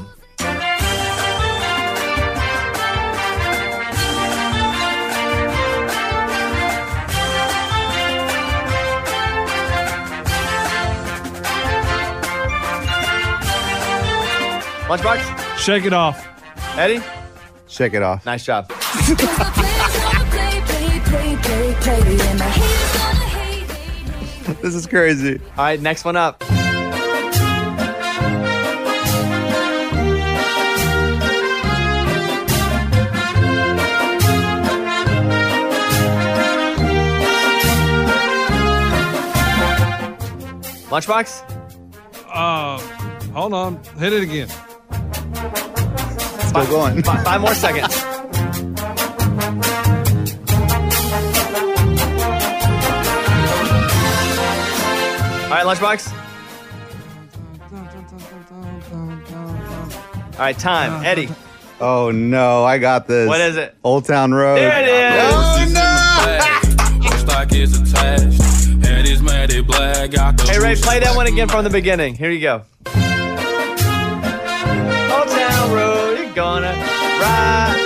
Lunchbox? Shake It Off. Eddie? Shake It Off. Nice job. This is crazy. All right, next one up. Lunchbox? Uh, hold on. Hit it again. Still going. Five, five more seconds. All right, Lunchbox. All right, time. Eddie. Oh, no. I got this. What is it? Old Town Road. There it is. Oh, no. Stock is attached. Head is matted black. Got the Hey, Ray, play that one again from the beginning. Here you go. Old Town Road, you're gonna ride.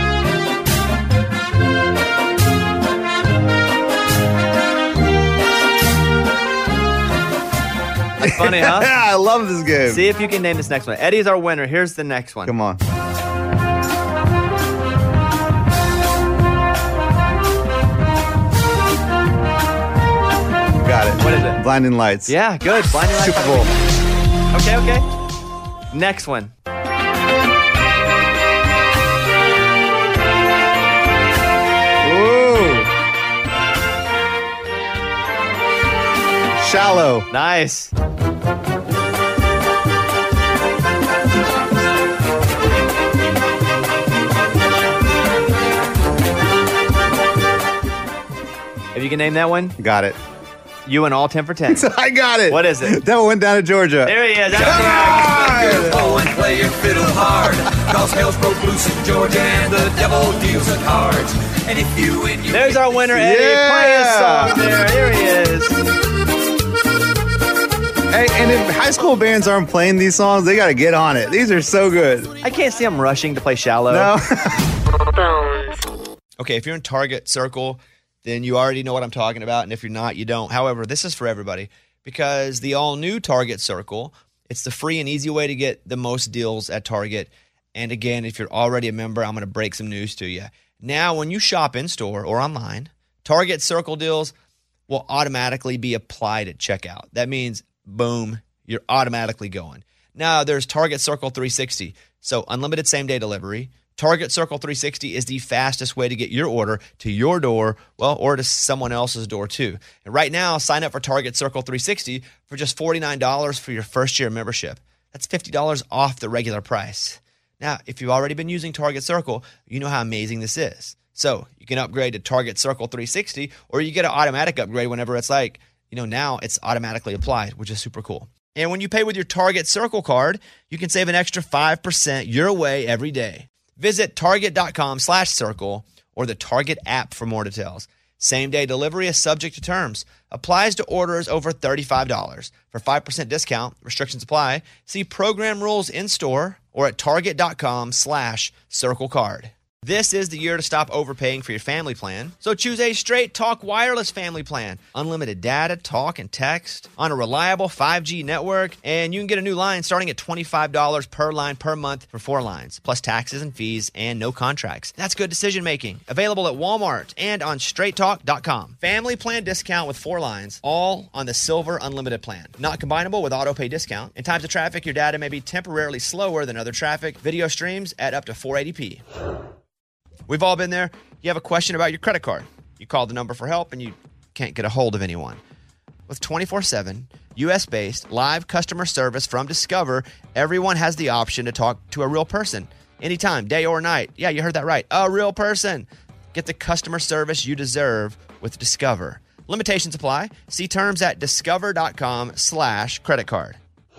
That's funny, huh? Yeah, I love this game. See if you can name this next one. Eddie's our winner. Here's the next one. Come on. Got it. What is it? Blinding Lights. Yeah, good. Blinding Lights. Super Bowl. Okay, okay. Next one. Ooh. Shallow. Nice. If you can name that one, Got it. you and all ten for ten. I got it. What is it? That one went down to Georgia. There he is. That's correct. Go and play your fiddle hard. 'cause hell's broke loose in Georgia and the devil deals the cards. And if you win, you There's our winner, Eddie. Yeah. Play his song there. Here he is. Hey, and if high school bands aren't playing these songs, they got to get on it. These are so good. I can't see them rushing to play Shallow. No. Okay, if you're in Target Circle, then you already know what I'm talking about. And if you're not, you don't. However, this is for everybody because the all-new Target Circle, it's the free and easy way to get the most deals at Target. And again, if you're already a member, I'm going to break some news to you. Now, when you shop in-store or online, Target Circle deals will automatically be applied at checkout. That means, boom, you're automatically going. Now, there's Target Circle three sixty, so unlimited same-day delivery. Target Circle three sixty is the fastest way to get your order to your door, well, or to someone else's door too. And right now, sign up for Target Circle three sixty for just forty-nine dollars for your first year membership. That's fifty dollars off the regular price. Now, if you've already been using Target Circle, you know how amazing this is. So you can upgrade to Target Circle three sixty, or you get an automatic upgrade whenever it's like, you know, now it's automatically applied, which is super cool. And when you pay with your Target Circle card, you can save an extra five percent your way every day. Visit target.com slash circle or the Target app for more details. Same-day delivery is subject to terms. Applies to orders over thirty-five dollars. For five percent discount, restrictions apply. See program rules in-store or at target.com slash circle card. This is the year to stop overpaying for your family plan. So choose a Straight Talk Wireless family plan. Unlimited data, talk, and text on a reliable five G network. And you can get a new line starting at twenty-five dollars per line per month for four lines, plus taxes and fees and no contracts. That's good decision making. Available at Walmart and on straight talk dot com. Family plan discount with four lines, all on the Silver Unlimited plan. Not combinable with auto pay discount. In times of traffic, your data may be temporarily slower than other traffic. Video streams at up to four eighty p. We've all been there. You have a question about your credit card. You call the number for help and you can't get a hold of anyone. With twenty-four seven, U S-based live customer service from Discover, everyone has the option to talk to a real person anytime, day or night. Yeah, you heard that right. A real person. Get the customer service you deserve with Discover. Limitations apply. See terms at discover.com slash credit card.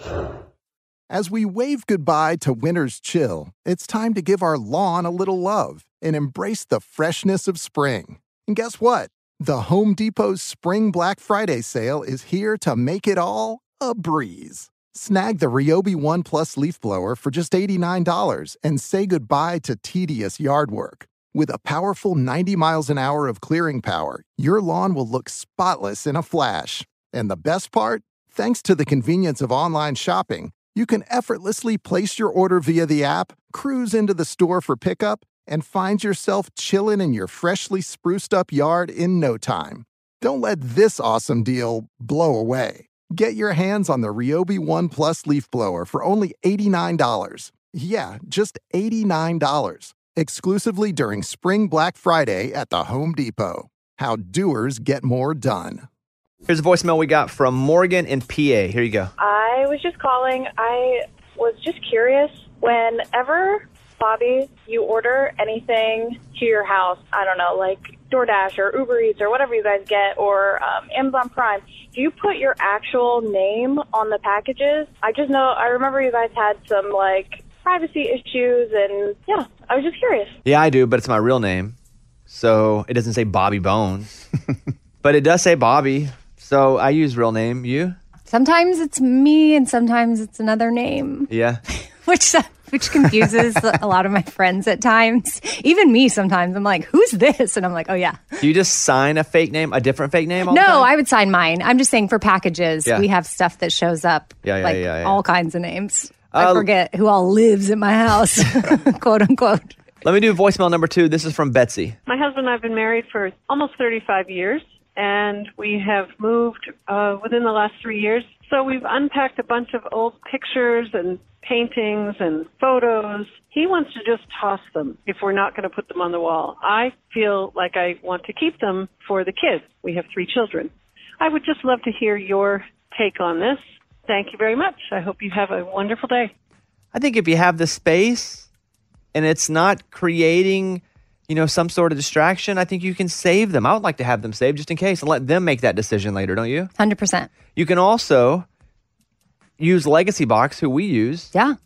As we wave goodbye to winter's chill, it's time to give our lawn a little love and embrace the freshness of spring. And guess what? The Home Depot's Spring Black Friday sale is here to make it all a breeze. Snag the Ryobi One Plus leaf blower for just eighty-nine dollars and say goodbye to tedious yard work. With a powerful ninety miles an hour of clearing power, your lawn will look spotless in a flash. And the best part? Thanks to the convenience of online shopping, you can effortlessly place your order via the app, cruise into the store for pickup, and find yourself chilling in your freshly spruced up yard in no time. Don't let this awesome deal blow away. Get your hands on the Ryobi One Plus leaf blower for only eighty-nine dollars. Yeah, just eighty-nine dollars. Exclusively during Spring Black Friday at the Home Depot. How doers get more done. Here's a voicemail we got from Morgan in P A. Here you go. I was just calling. I was just curious. Whenever, Bobby, you order anything to your house, I don't know, like DoorDash or Uber Eats or whatever you guys get, or um, Amazon Prime, do you put your actual name on the packages? I just know, I remember you guys had some, like, privacy issues, and yeah, I was just curious. Yeah, I do, but it's my real name. So it doesn't say Bobby Bones. But it does say Bobby. So I use real name. You? Sometimes it's me and sometimes it's another name. Yeah. which which confuses a lot of my friends at times. Even me sometimes. I'm like, who's this? And I'm like, oh, yeah. Do you just sign a fake name, a different fake name all the No, time? I would sign mine. I'm just saying for packages, Yeah. we have stuff that shows up. Yeah, yeah, like yeah, yeah. all kinds of names. Uh, I forget who all lives in my house, quote unquote. Let me do voicemail number two. This is from Betsy. My husband and I have been married for almost thirty-five years, and we have moved uh, within the last three years. So we've unpacked a bunch of old pictures and paintings and photos. He wants to just toss them if we're not going to put them on the wall. I feel like I want to keep them for the kids. We have three children. I would just love to hear your take on this. Thank you very much. I hope you have a wonderful day. I think if you have the space and it's not creating, you know, some sort of distraction, I think you can save them. I would like to have them saved just in case and let them make that decision later, don't you? one hundred percent. You can also use Legacy Box, who we use. Yeah.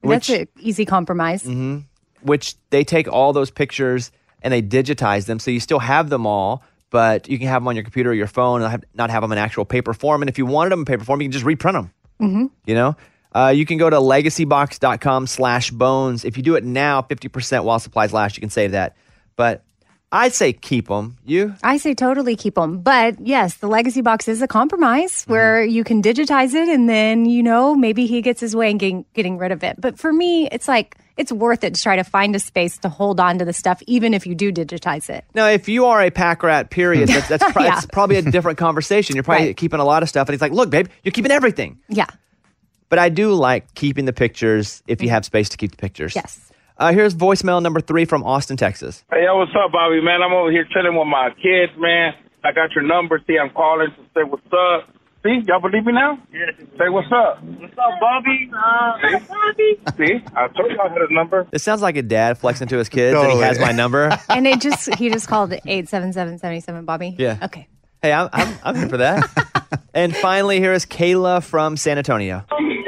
That's an easy compromise. hmm Which they take all those pictures and they digitize them, so you still have them all, but you can have them on your computer or your phone and have, not have them in actual paper form. And if you wanted them in paper form, you can just reprint them. Mm-hmm. You know, uh, you can go to legacybox.com slash bones. If you do it now, fifty percent while supplies last, you can save that. But I'd say keep them. You? I say totally keep them. But yes, the legacy box is a compromise Mm-hmm. where you can digitize it and then, you know, maybe he gets his way in getting, getting rid of it. But for me, it's like, it's worth it to try to find a space to hold on to the stuff, even if you do digitize it. Now, if you are a pack rat, period, that's, that's, pro- Yeah. that's probably a different conversation. You're probably Right. keeping a lot of stuff. And he's like, look, babe, you're keeping everything. Yeah. But I do like keeping the pictures if you have space to keep the pictures. Yes. Uh, here's voicemail number three from Austin, Texas. Hey, yo, what's up, Bobby, man? I'm over here chilling with my kids, man. I got your number. See, I'm calling to say what's up. See, y'all believe me now? Yeah. Say what's up. What's up, Bobby? Uh, Bobby. See, I told you I had his number. It sounds like a dad flexing to his kids and he has my number. And it just, he just called it eight seven seven, seven seven, Bobby. Yeah. Okay. Hey, I'm, I'm, I'm here for that. And finally, here is Kayla from San Antonio.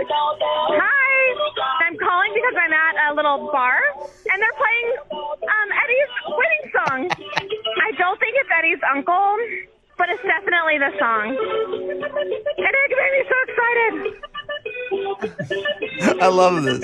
Hi, I'm calling because I'm at a little bar and they're playing um, Eddie's wedding song. I don't think it's Eddie's uncle, but it's definitely the song. And it made me so excited. I love this.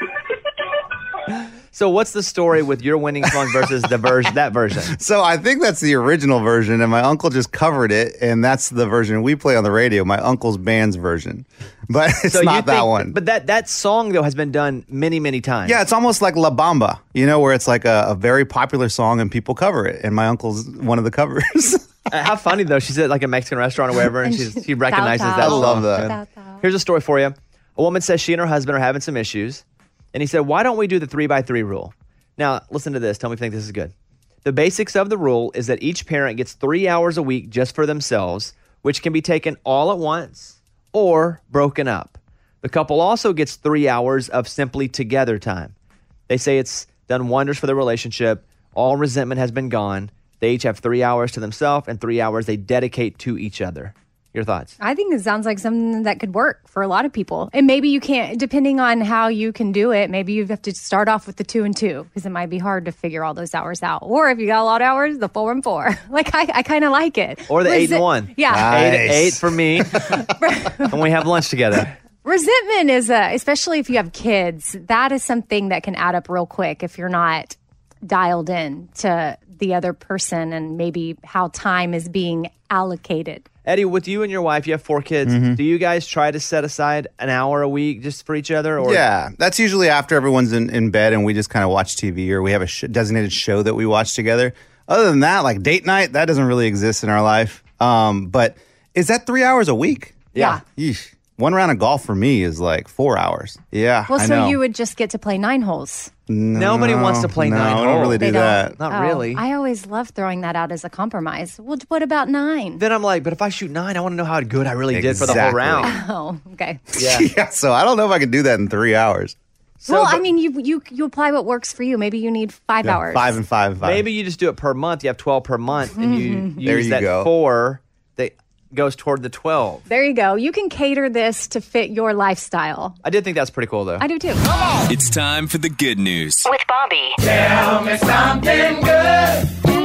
So what's the story with your winning song versus the version that version? So I think that's the original version, and my uncle just covered it, and that's the version we play on the radio. My uncle's band's version, but it's So you not that think- one. But that, that song, though, has been done many, many times. Yeah, it's almost like La Bamba, you know, where it's like a, a very popular song and people cover it, and my uncle's one of the covers. Uh, how funny, though. She's at like a Mexican restaurant or whatever, and she's, she recognizes Tao that Tao. I love song. that. Yeah. Here's a story for you. A woman says she and her husband are having some issues, and he said, why don't we do the three by three rule? Now, listen to this. Tell me if you think this is good. The basics of the rule is that each parent gets three hours a week just for themselves, which can be taken all at once or broken up. The couple also gets three hours of simply together time. They say it's done wonders for the relationship. All resentment has been gone. They each have three hours to themselves and three hours they dedicate to each other. Your thoughts? I think it sounds like something that could work for a lot of people. And maybe you can't, depending on how you can do it, maybe you have to start off with the two and two because it might be hard to figure all those hours out. Or if you got a lot of hours, the four and four. Like, I, I kind of like it. Or the eight Resi- and one. Yeah. Eight, eight for me. And we have lunch together. Resentment is, a, especially if you have kids, that is something that can add up real quick if you're not dialed in to the other person and maybe how time is being allocated. Eddie, with you and your wife, you have four kids. Mhm. Do you guys try to set aside an hour a week just for each other? Or Yeah, that's usually after everyone's in, in bed and we just kind of watch T V or we have a sh- designated show that we watch together. Other than that, like date night, that doesn't really exist in our life. Um, but is that three hours a week? Yeah. Yeesh. One round of golf for me is like four hours. Yeah, Well, I so know. you would just get to play nine holes. No, Nobody wants to play no, nine I don't really holes. do They that. don't? Not Oh, really. I always love throwing that out as a compromise. Well, what about nine? Then I'm like, but if I shoot nine, I want to know how good I really did for the whole Exactly. round. Oh, okay. Yeah. yeah, so I don't know if I can do that in three hours. well, I mean, you you you apply what works for you. Maybe you need five Yeah, hours. Five and five, five. Maybe you just do it per month. You have twelve per month, and you Mhm. There use you that go. four that goes toward the twelve. There you go. You can cater this to fit your lifestyle. I did think that's pretty cool, though. I do too. It's time for the good news. With Bobby. Tell me something good.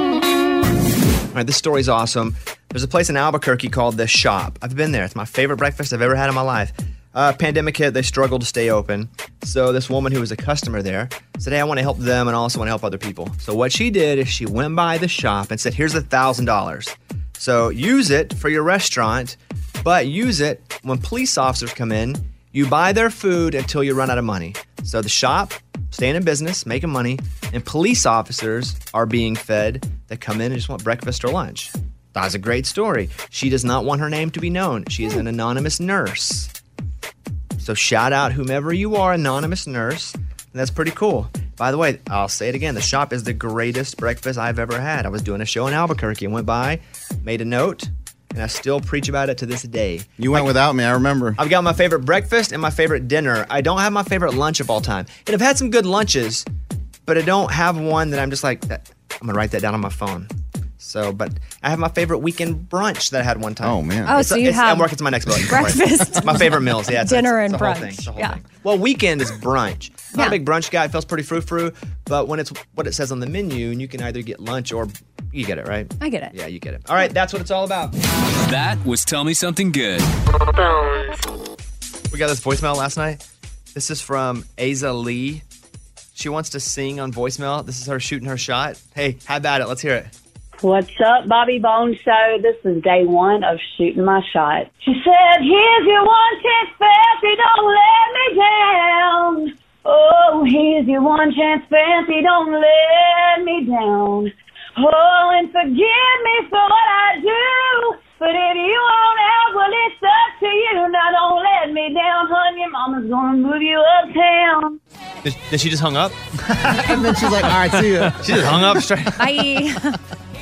All right, this story's awesome. There's a place in Albuquerque called The Shop. I've been there. It's my favorite breakfast I've ever had in my life. Uh, pandemic hit, they struggled to stay open. So this woman who was a customer there said, hey, I want to help them and I also want to help other people. So what she did is she went by the shop and said, here's a thousand dollars. So use it for your restaurant, but use it when police officers come in. You buy their food until you run out of money. So the shop, staying in business, making money, and police officers are being fed that come in and just want breakfast or lunch. That's a great story. She does not want her name to be known. She is an anonymous nurse. So shout out whomever you are, anonymous nurse. And that's pretty cool. By the way, I'll say it again. The Shop is the greatest breakfast I've ever had. I was doing a show in Albuquerque and went by, made a note, and I still preach about it to this day. You went without me, I remember. I've got my favorite breakfast and my favorite dinner. I don't have my favorite lunch of all time. And I've had some good lunches, but I don't have one that I'm just like, that, I'm going to write that down on my phone. So, but I have my favorite weekend brunch that I had one time. Oh, man. Oh, It's- so you it's- have I'm working to my next book. breakfast, my favorite meals. Yeah, it's, dinner, it's, and it's the whole brunch. thing. It's the whole Yeah. thing. Well, weekend is brunch. I'm not Yeah. a big brunch guy. It feels pretty frou-frou. But when it's what it says on the menu, and you can either get lunch or you get it, right? I get it. Yeah, you get it. All right, that's what it's all about. That was Tell Me Something Good. We got this voicemail last night. This is from Aza Lee. She wants to sing on voicemail. This is her shooting her shot. Hey, how about it? Let's hear it. What's up, Bobby Bones Show? This is day one of shooting my shot. She said, here's your one chance, fancy, don't let me down. Oh, here's your one chance, fancy, don't let me down. Oh, and forgive me for what I do. But if you won't out, well, it's up to you. Now don't let me down, hon. Your mama's gonna move you uptown. Did, did she just hung up? And then she's like, all right, see ya. She just hung up straight. Bye.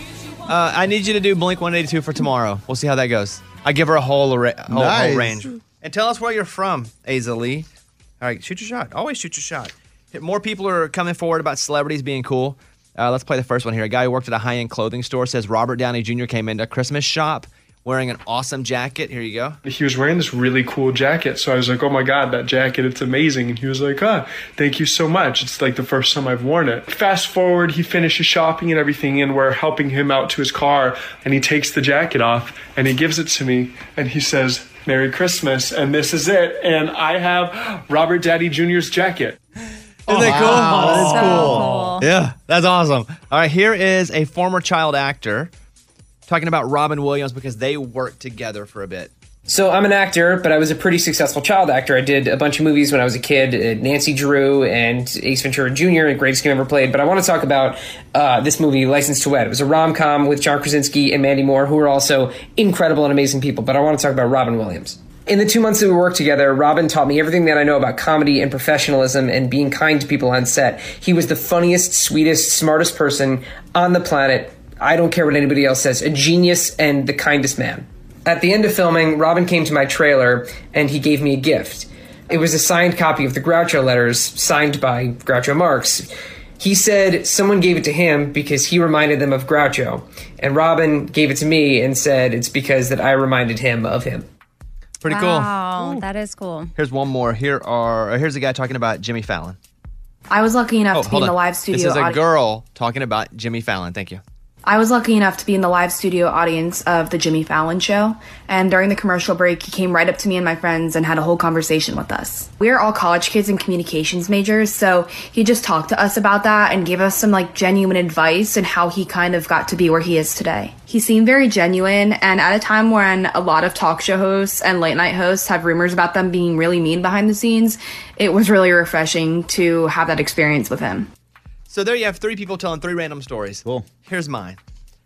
Uh, I need you to do Blink one eighty-two for tomorrow. We'll see how that goes. I give her a whole, array, whole, Nice. whole range. And tell us where you're from, Aza Lee. All right, shoot your shot. Always shoot your shot. More people are coming forward about celebrities being cool. Uh, let's play the first one here. A guy who worked at a high-end clothing store says Robert Downey Junior came into a Christmas shop wearing an awesome jacket. Here you go. He was wearing this really cool jacket. So I was like, oh my God, that jacket, it's amazing. And he was like, ah, thank you so much. It's like the first time I've worn it. Fast forward, he finishes shopping and everything, and we're helping him out to his car. And he takes the jacket off and he gives it to me. And he says, Merry Christmas. And this is it. And I have Robert Downey Junior's jacket. Isn't that cool? Wow, that is So cool. cool. Yeah, that's awesome. All right, here is a former child actor talking about Robin Williams because they worked together for a bit. So I'm an actor, but I was a pretty successful child actor. I did a bunch of movies when I was a kid, uh, Nancy Drew and Ace Ventura Junior, the greatest game ever played. But I want to talk about uh, this movie, License to Wed. It was a rom-com with John Krasinski and Mandy Moore, who are also incredible and amazing people. But I want to talk about Robin Williams. In the two months that we worked together, Robin taught me everything that I know about comedy and professionalism and being kind to people on set. He was the funniest, sweetest, smartest person on the planet. I don't care what anybody else says. A genius and the kindest man. At the end of filming, Robin came to my trailer and he gave me a gift. It was a signed copy of the Groucho letters, signed by Groucho Marx. He said someone gave it to him because he reminded them of Groucho. And Robin gave it to me and said it's because that I reminded him of him. Pretty cool. Wow, that is cool. Here's one more. Here are uh, here's a guy talking about Jimmy Fallon. I was lucky enough Oh, to be hold in the on. live studio. This is a audi- girl talking about Jimmy Fallon. Thank you. I was lucky enough to be in the live studio audience of the Jimmy Fallon show, and during the commercial break, he came right up to me and my friends and had a whole conversation with us. We're all college kids and communications majors, so he just talked to us about that and gave us some like genuine advice and how he kind of got to be where he is today. He seemed very genuine, and at a time when a lot of talk show hosts and late night hosts have rumors about them being really mean behind the scenes, it was really refreshing to have that experience with him. So there you have three people telling three random stories. Cool. Here's mine.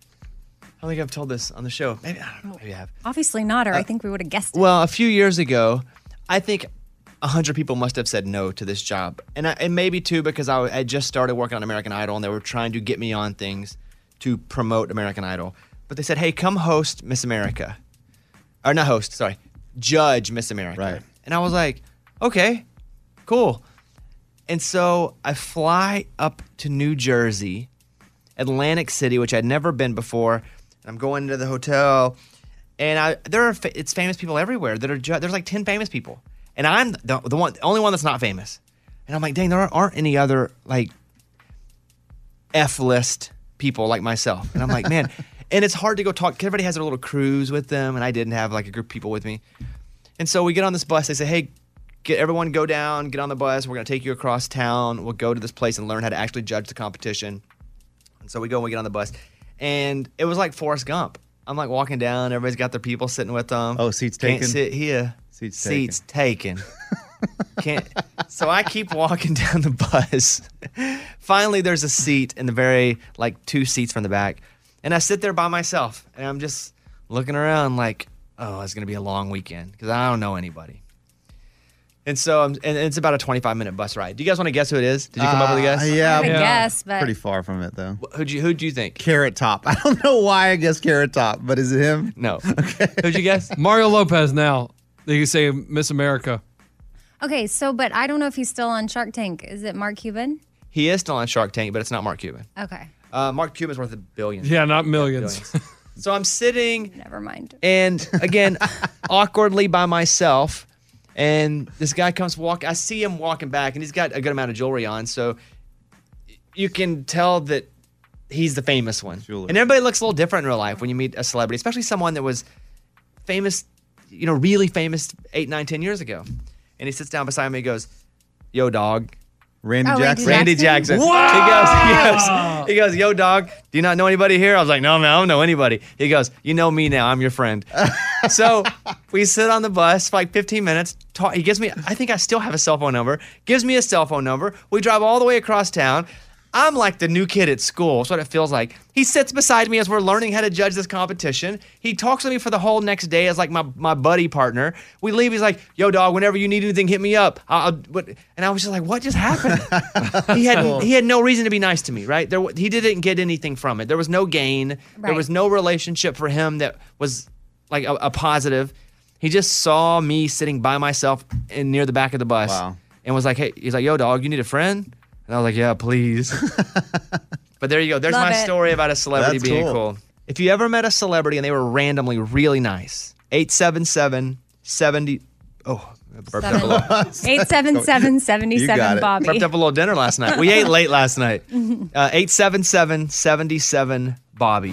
I don't think I've told this on the show. Maybe I don't know. Maybe I have. Obviously not, or I think we would have guessed it. Well, a few years ago, I think a hundred people must have said no to this job, and I, and maybe two because I, I just started working on American Idol, and they were trying to get me on things to promote American Idol. But they said, "Hey, come host Miss America," or not host, sorry, judge Miss America. Right. And I was like, "Okay, cool." And so I fly up to New Jersey, Atlantic City, which I'd never been before. And I'm going into the hotel, and I there are fa- it's famous people everywhere that are ju- there's like ten famous people, and I'm the, the one, the only one that's not famous. And I'm like, dang, there aren't any other like F list people like myself. And I'm like, man, and it's hard to go talk. 'Cause everybody has their little cruise with them, and I didn't have like a group of people with me. And so we get on this bus. They say, hey, get everyone go down, get on the bus. We're going to take you across town. We'll go to this place and learn how to actually judge the competition. And so we go and we get on the bus. And it was like Forrest Gump. I'm like walking down. Everybody's got their people sitting with them. Oh, seats Can't taken? sit here. Seats Seats taken. Can't. So I keep walking down the bus. Finally, there's a seat in the very, like two seats from the back. And I sit there by myself. And I'm just looking around like, oh, it's going to be a long weekend because I don't know anybody. And so, I'm, and it's about a twenty-five minute bus ride. Do you guys want to guess who it is? Did you come up with a guess? Uh, yeah, I would guess, but pretty far from it though. Who'd you Who'd you think? Carrot Top. I don't know why I guessed Carrot Top, but is it him? No. Okay. Who'd you guess? Mario Lopez. Now they can say Miss America. okay. So, but I don't know if he's still on Shark Tank. Is it Mark Cuban? He is still on Shark Tank, but it's not Mark Cuban. Okay. Uh, Mark Cuban's worth a billion. Yeah, not millions. So I'm sitting. Never mind. And again, awkwardly by myself. And this guy comes walk. I see him walking back, and he's got a good amount of jewelry on. So you can tell that he's the famous one. And everybody looks a little different in real life when you meet a celebrity, especially someone that was famous, you know, really famous eight, nine, ten years ago. And he sits down beside me and goes, "Yo, dog." Randy Oh, Jackson. Randy Jackson. Wow. He goes, he goes, he goes, "Yo, dog, do you not know anybody here?" I was like, "No, man, I don't know anybody." He goes, "You know me now. I'm your friend." So we sit on the bus for like fifteen minutes. Talk, he gives me, I think I still have a cell phone number, gives me a cell phone number. We drive all the way across town. I'm like the new kid at school. That's what it feels like. He sits beside me as we're learning how to judge this competition. He talks to me for the whole next day as like my, my buddy partner. We leave. He's like, "Yo, dog, whenever you need anything, hit me up." I'll, I'll, what? And I was just like, what just happened? he had he had no reason to be nice to me, right? There, he didn't get anything from it. There was no gain. There Right. was no relationship for him that was like a, a positive. He just saw me sitting by myself in near the back of the bus and was like, "Hey," he's like, "Yo, dog, you need a friend?" And I was like, "Yeah, please." But there you go. There's Love my it. story about a celebrity That's being cool. cool. If you ever met a celebrity and they were randomly really nice, eight seven seven, seventy Oh, I burped up a little. eight seven seven, seven seven Bobby. Burped up a little dinner last night. We ate late last night. Uh, eight seven seven, seven seven Bobby.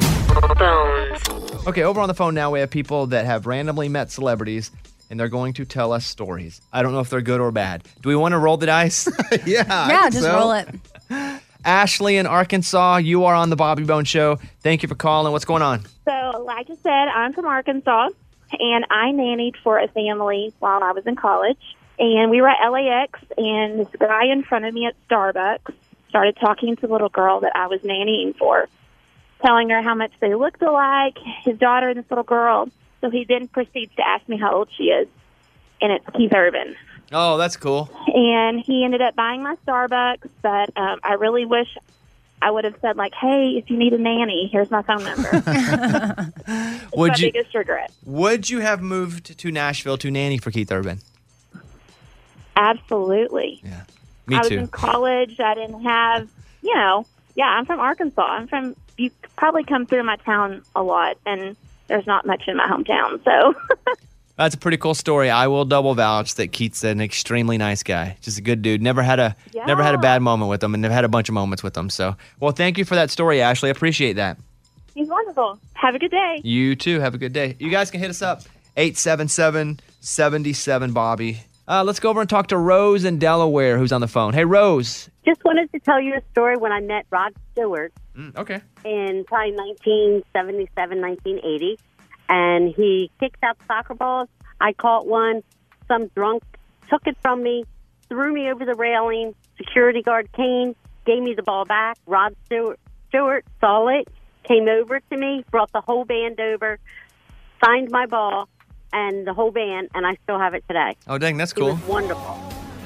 Okay, over on the phone now, we have people that have randomly met celebrities, and they're going to tell us stories. I don't know if they're good or bad. Do we want to roll the dice? yeah. Yeah, just roll it. Ashley in Arkansas, you are on the Bobby Bone Show. Thank you for calling. What's going on? So, like I said, I'm from Arkansas, and I nannied for a family while I was in college. And we were at L A X, and this guy in front of me at Starbucks started talking to the little girl that I was nannying for, telling her how much they looked alike, his daughter and this little girl. So he then proceeds to ask me how old she is, and it's Keith Urban. Oh, that's cool. And he ended up buying my Starbucks, but um, I really wish I would have said, like, "Hey, if you need a nanny, here's my phone number." It's Would my you- biggest regret. Would you have moved to Nashville to nanny for Keith Urban? Absolutely. Me I was too. in college. I didn't have, you know, yeah, I'm from Arkansas. I'm from, you probably come through my town a lot, and there's not much in my hometown. So, That's a pretty cool story. I will double vouch that Keith's an extremely nice guy. Just a good dude. Never had a never had a bad moment with him, and never had a bunch of moments with him. So, well, thank you for that story, Ashley. I appreciate that. he's wonderful. Have a good day. You too. Have a good day. You guys can hit us up eight seven seven, seven seven Bobby. Uh, let's go over and talk to Rose in Delaware, who's on the phone. Hey, Rose. Just wanted to tell you a story when I met Rod Stewart Mm, okay. in probably nineteen seventy-seven, nineteen eighty, and he kicked out soccer balls. I caught one. Some drunk took it from me, threw me over the railing. Security guard came, gave me the ball back. Rod Stewart, Stewart saw it, came over to me, brought the whole band over, signed my ball, and the whole band, and I still have it today. Oh, dang, that's It cool. was wonderful.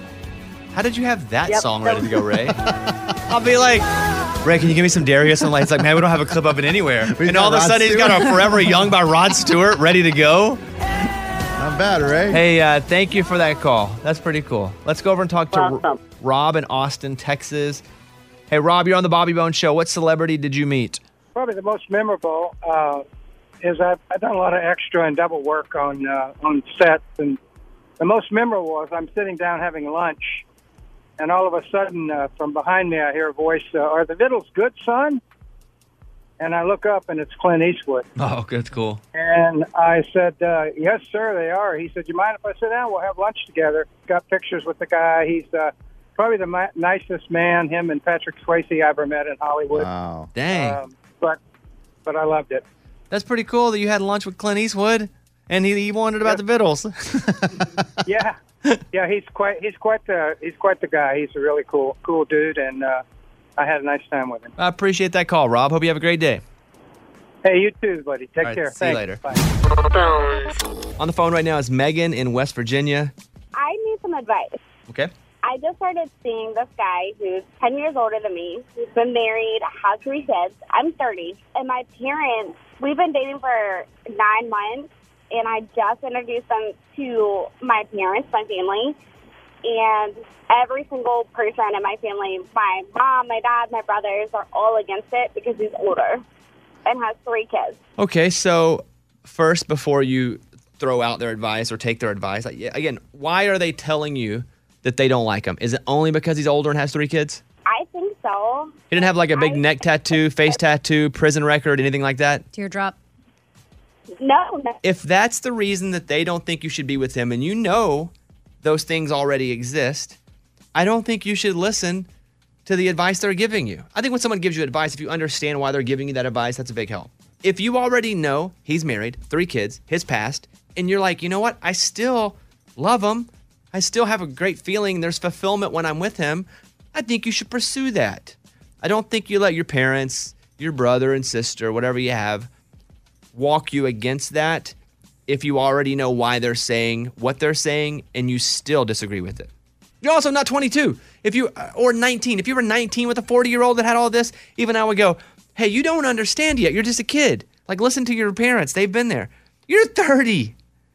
How did you have that Yep, song so- ready to go, Ray? I'll be like, "Ray, can you give me some Darius?" And like, it's like, man, we don't have a clip of it anywhere. and all of a got Rod sudden, he's got a Stewart. Forever Young by Rod Stewart ready to go. Not bad, Ray. Hey, uh, thank you for that call. That's pretty cool. Let's go over and talk to R- Welcome. Rob in Austin, Texas. Hey, Rob, you're on the Bobby Bone Show. What celebrity did you meet? Probably the most memorable uh, is I've, I've done a lot of extra and double work on uh, on sets, and the most memorable was I'm sitting down having lunch, and all of a sudden uh, from behind me I hear a voice, uh, "Are the victuals good, son?" And I look up, and it's Clint Eastwood. Oh, that's cool. And I said, uh, "Yes, sir, they are." He said, "You mind if I sit down? We'll have lunch together." Got pictures with the guy. He's uh, probably the mi- nicest man, him and Patrick Swayze, I ever met in Hollywood. Wow. Dang. Um, but but I loved it. That's pretty cool that you had lunch with Clint Eastwood, and he, he wondered about the Vittles. Yeah, yeah, he's quite he's quite the he's quite the guy. He's a really cool cool dude, and uh, I had a nice time with him. I appreciate that call, Rob. Hope you have a great day. Hey, you too, buddy. Take All right, care. see you Thanks. later. Bye. On the phone right now is Megan in West Virginia. I need some advice. Okay. I just started seeing this guy who's ten years older than me, who's been married, has three kids. I'm thirty. And my parents, we've been dating for nine months, and I just introduced them to my parents, my family. and every single person in my family, my mom, my dad, my brothers, are all against it because he's older and has three kids. Okay, so first, before you throw out their advice or take their advice, like, again, why are they telling you that they don't like him? Is it only because he's older and has three kids? I think so. He didn't have like a big I, neck tattoo, face tattoo, prison record, anything like that? Teardrop? No, no. If that's the reason that they don't think you should be with him, and you know those things already exist, I don't think you should listen to the advice they're giving you. I think when someone gives you advice, if you understand why they're giving you that advice, that's a big help. If you already know he's married, three kids, his past, and you're like, you know what, I still love him, I still have a great feeling, there's fulfillment when I'm with him, I think you should pursue that. I don't think you let your parents, your brother and sister, whatever you have, walk you against that if you already know why they're saying what they're saying and you still disagree with it. You're also not twenty-two. If you or nineteen. If you were nineteen with a forty-year-old that had all this, even I would go, hey, you don't understand yet. You're just a kid. Like, listen to your parents. They've been there. You're thirty.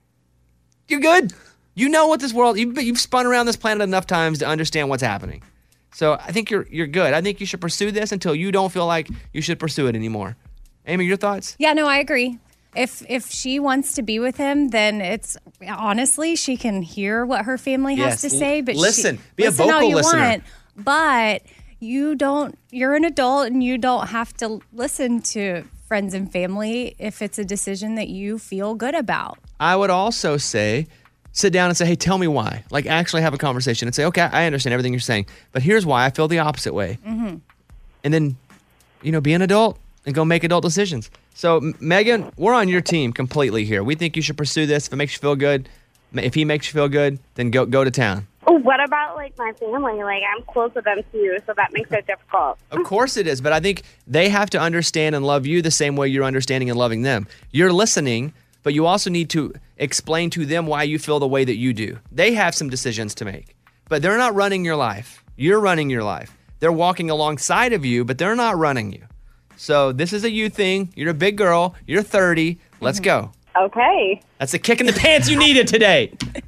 You're good. You know what this world, you've, you've spun around this planet enough times to understand what's happening. So I think you're you're good. I think you should pursue this until you don't feel like you should pursue it anymore. Amy, your thoughts? Yeah, no, I agree. If if she wants to be with him, then it's honestly she can hear what her family yes. has to say. But listen, she, be listen a vocal all you listener. Want, but you don't. You're an adult, and you don't have to listen to friends and family if it's a decision that you feel good about. I would also say, sit down and say, hey, tell me why. Like, actually have a conversation and say, okay, I understand everything you're saying, but here's why I feel the opposite way. Mm-hmm. And then, you know, be an adult and go make adult decisions. So, M- Megan, we're on your team completely here. We think you should pursue this. If it makes you feel good, if he makes you feel good, then go go to town. Oh, what about, like, my family? Like, I'm close with them, too, so that makes it difficult. Of course it is, but I think they have to understand and love you the same way you're understanding and loving them. You're listening, but you also need to explain to them why you feel the way that you do. They have some decisions to make, but they're not running your life. You're running your life. They're walking alongside of you, but they're not running you. So this is a you thing. You're a big girl. You're thirty. Let's go. Okay. That's the kick in the pants you needed today.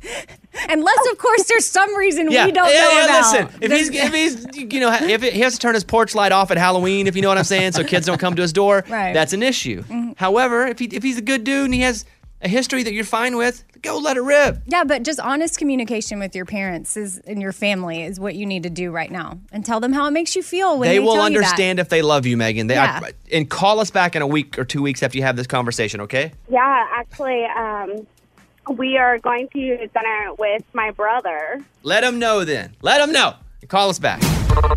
Unless, of course, there's some reason yeah. we don't yeah, know yeah, about. Listen, if he's, if he's, you know, if he has to turn his porch light off at Halloween, if you know what I'm saying, so kids don't come to his door, right. That's an issue. Mm-hmm. However, if he if he's a good dude and he has a history that you're fine with, go let it rip. Yeah, but just honest communication with your parents is and your family is what you need to do right now, and tell them how it makes you feel when they, they will tell understand you if they love you, Megan. They yeah. I, and call us back in a week or two weeks after you have this conversation, okay? Yeah, actually, um, we are going to dinner with my brother. Let him know then. Let him know. Call us back.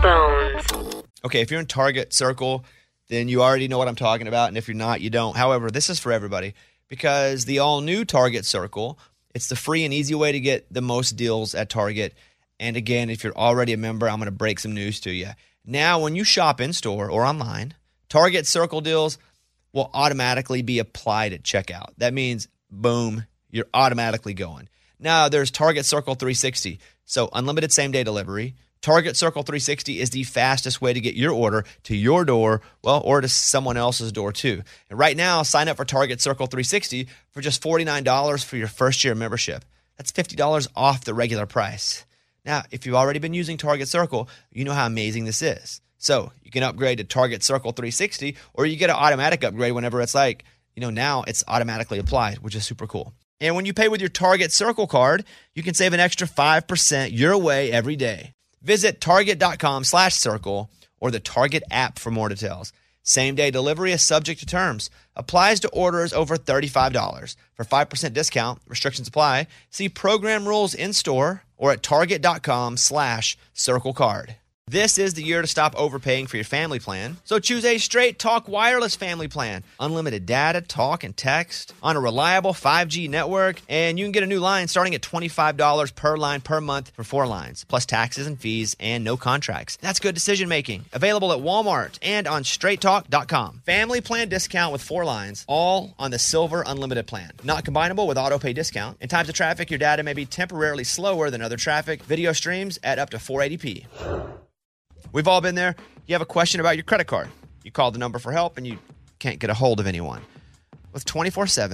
Okay, if you're in Target Circle, then you already know what I'm talking about, and if you're not, you don't. However, this is for everybody. Because the all-new Target Circle, it's the free and easy way to get the most deals at Target. And again, if you're already a member, I'm going to break some news to you. Now, when you shop in-store or online, Target Circle deals will automatically be applied at checkout. That means, boom, you're automatically going. Now, there's Target Circle three sixty, so unlimited same-day delivery. Target Circle three sixty is the fastest way to get your order to your door, well, or to someone else's door too. And right now, sign up for Target Circle three sixty for just forty-nine dollars for your first year membership. That's fifty dollars off the regular price. Now, if you've already been using Target Circle, you know how amazing this is. So you can upgrade to Target Circle three sixty, or you get an automatic upgrade whenever it's like, you know, now it's automatically applied, which is super cool. And when you pay with your Target Circle card, you can save an extra five percent your way every day. Visit target.com slash circle or the Target app for more details. Same-day delivery is subject to terms. Applies to orders over thirty-five dollars. For five percent discount, restrictions apply. See program rules in-store or at target.com slash circle card. This is the year to stop overpaying for your family plan. So choose a Straight Talk Wireless family plan. Unlimited data, talk, and text on a reliable five G network. And you can get a new line starting at twenty-five dollars per line per month for four lines, plus taxes and fees and no contracts. That's good decision making. Available at Walmart and on straight talk dot com. Family plan discount with four lines, all on the Silver Unlimited plan. Not combinable with auto pay discount. In times of traffic, your data may be temporarily slower than other traffic. Video streams at up to four eighty p. We've all been there. You have a question about your credit card. You call the number for help and you can't get a hold of anyone. With twenty-four seven,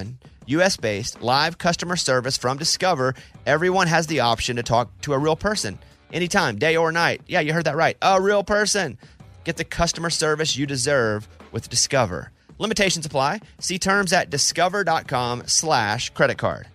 U S-based live customer service from Discover, everyone has the option to talk to a real person anytime, day or night. Yeah, you heard that right. A real person. Get the customer service you deserve with Discover. Limitations apply. See terms at discover.com slash credit card.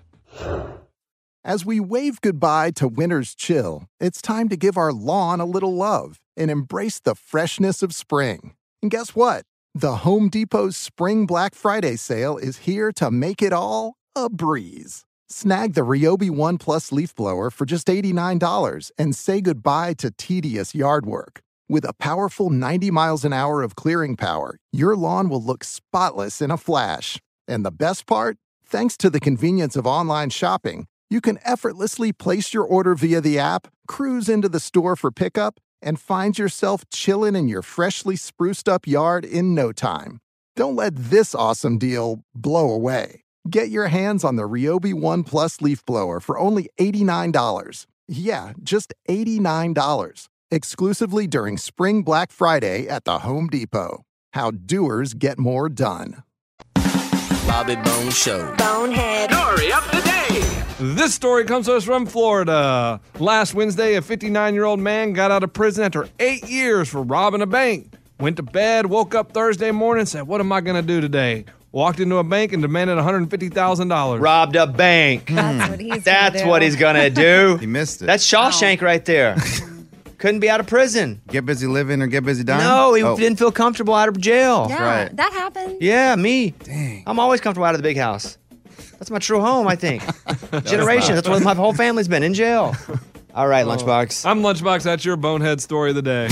As we wave goodbye to winter's chill, it's time to give our lawn a little love and embrace the freshness of spring. And guess what? The Home Depot's Spring Black Friday sale is here to make it all a breeze. Snag the Ryobi One Plus leaf blower for just eighty-nine dollars and say goodbye to tedious yard work. With a powerful ninety miles an hour of clearing power, your lawn will look spotless in a flash. And the best part? Thanks to the convenience of online shopping, you can effortlessly place your order via the app, cruise into the store for pickup, and find yourself chilling in your freshly spruced up yard in no time. Don't let this awesome deal blow away. Get your hands on the Ryobi One Plus leaf blower for only eighty-nine dollars. Yeah, just eighty-nine dollars. Exclusively during Spring Black Friday at the Home Depot. How doers get more done. Bobby Bone Show. Bonehead. Story of the day. This story comes to us from Florida. Last Wednesday, a fifty-nine-year-old man got out of prison after eight years for robbing a bank. Went to bed, woke up Thursday morning, said, what am I going to do today? Walked into a bank and demanded one hundred fifty thousand dollars. Robbed a bank. That's what he's That's gonna do. what he's going to do. He missed it. That's Shawshank right there. Couldn't be out of prison. Get busy living or get busy dying? No, he Oh. didn't feel comfortable out of jail. Yeah, right. that happened. Yeah, me. Dang. I'm always comfortable out of the big house. That's my true home, I think. Generations. That's where my whole family's been, in jail. All right, Lunchbox. I'm Lunchbox. That's your bonehead story of the day.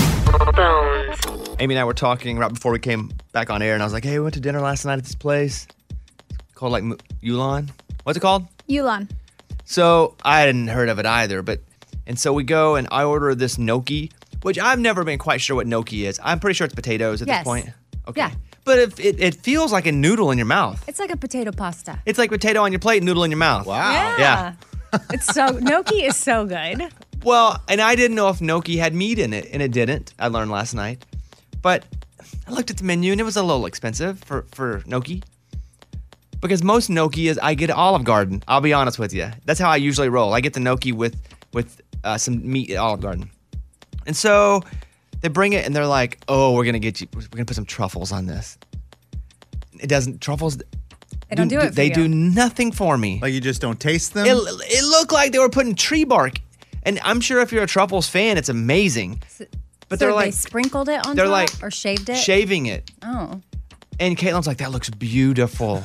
Amy and I were talking right before we came back on air, and I was like, hey, we went to dinner last night at this place called, like, Yulon. What's it called? Yulon. So I hadn't heard of it either, but and so we go and I order this gnocchi, which I've never been quite sure what gnocchi is. I'm pretty sure it's potatoes at Yes. this point. Okay. Yeah. But if it, it feels like a noodle in your mouth. It's like a potato pasta. It's like potato on your plate, noodle in your mouth. Wow. Yeah. Yeah. It's so gnocchi is so good. Well, and I didn't know if gnocchi had meat in it, and it didn't. I learned last night. But I looked at the menu, and it was a little expensive for, for gnocchi. Because most gnocchi is, I get at Olive Garden. I'll be honest with you. That's how I usually roll. I get the gnocchi with with uh, some meat at Olive Garden. And so they bring it, and they're like, oh, we're going to get you, we're going to put some truffles on this. It doesn't, truffles, They don't do it for They you. do nothing for me. Like you just don't taste them? It, it looked like they were putting tree bark. And I'm sure if you're a truffles fan, it's amazing. But so they're they like sprinkled it on they're top like or shaved it? shaving it. Oh. And Caitlin's like, that looks beautiful.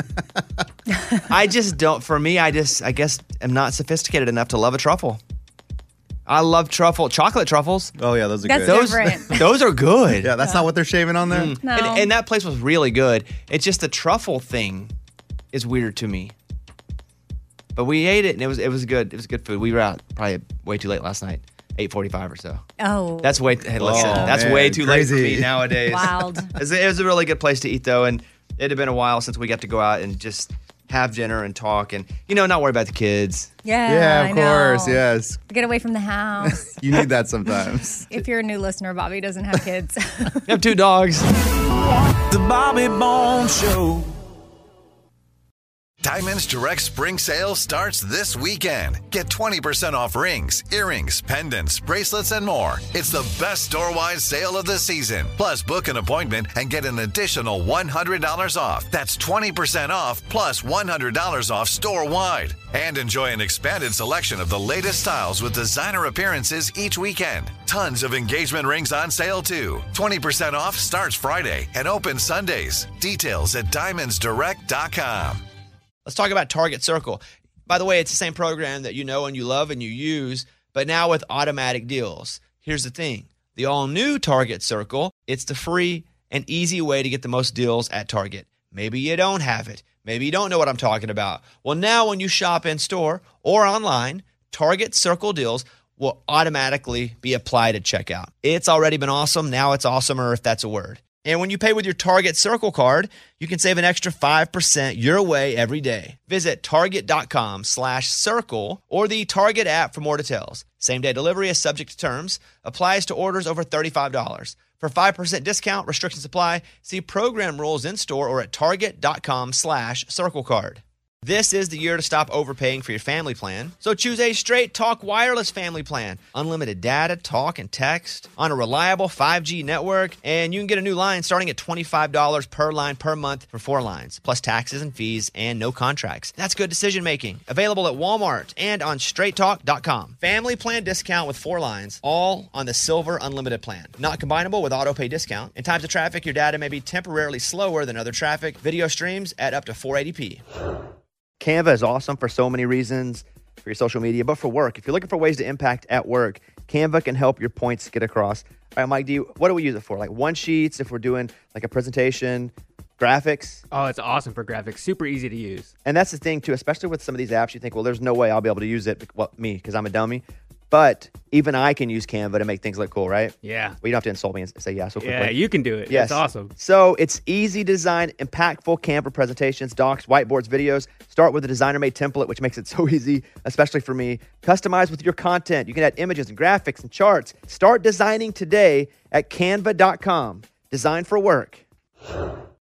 I just don't, for me, I just, I guess, am not sophisticated enough to love a truffle. I love truffle, chocolate truffles. Oh, yeah, those are That's good. Those, different. those are good. Yeah, that's not what they're shaving on there? Mm. No. And, and that place was really good. It's just the truffle thing is weird to me. But we ate it, and it was it was good. It was good food. We were out probably way too late last night, eight forty-five or so. Oh. That's way. Hey, listen, Oh, that's man, way too late for crazy. me nowadays. Wild. It was, it was a really good place to eat, though, and it had been a while since we got to go out and just have dinner and talk, and you know, not worry about the kids. Yeah, Yeah, I of course, know. yes. Get away from the house. You need that sometimes. If you're a new listener, Bobby doesn't have kids. You have two dogs. The Bobby Bone Show. Diamonds Direct Spring Sale starts this weekend. Get twenty percent off rings, earrings, pendants, bracelets, and more. It's the best store-wide sale of the season. Plus, book an appointment and get an additional one hundred dollars off. That's twenty percent off plus one hundred dollars off store-wide. And enjoy an expanded selection of the latest styles with designer appearances each weekend. Tons of engagement rings on sale, too. twenty percent off starts Friday and opens Sundays. Details at diamonds direct dot com. Let's talk about Target Circle. By the way, it's the same program that you know and you love and you use, but now with automatic deals. Here's the thing. The all-new Target Circle, it's the free and easy way to get the most deals at Target. Maybe you don't have it. Maybe you don't know what I'm talking about. Well, now when you shop in-store or online, Target Circle deals will automatically be applied at checkout. It's already been awesome. Now it's awesomer, if that's a word. And when you pay with your Target Circle card, you can save an extra five percent your way every day. Visit target.com slash circle or the Target app for more details. Same-day delivery is subject to terms. Applies to orders over thirty-five dollars. For five percent discount, restrictions apply. See program rules in-store or at target.com slash circle card. This is the year to stop overpaying for your family plan. So choose a Straight Talk Wireless family plan. Unlimited data, talk, and text on a reliable five G network. And you can get a new line starting at twenty-five dollars per line per month for four lines, plus taxes and fees and no contracts. That's good decision making. Available at Walmart and on straight talk dot com. Family plan discount with four lines, all on the Silver Unlimited plan. Not combinable with auto pay discount. In times of traffic, your data may be temporarily slower than other traffic. Video streams at up to four eighty p. Canva is awesome for so many reasons, for your social media, but for work. If you're looking for ways to impact at work, Canva can help your points get across. All right, Mike, do you, what do we use it for? Like one sheets, if we're doing like a presentation, graphics? Oh, it's awesome for graphics. Super easy to use. And that's the thing, too, especially with some of these apps, you think, well, there's no way I'll be able to use it. Well, me, because I'm a dummy. But even I can use Canva to make things look cool, right? Yeah. Well, you don't have to insult me and say yeah so quickly. Yeah, you can do it. Yes. It's awesome. So it's easy design, impactful Canva presentations, docs, whiteboards, videos. Start with a designer-made template, which makes it so easy, especially for me. Customize with your content. You can add images and graphics and charts. Start designing today at canva dot com. Design for work.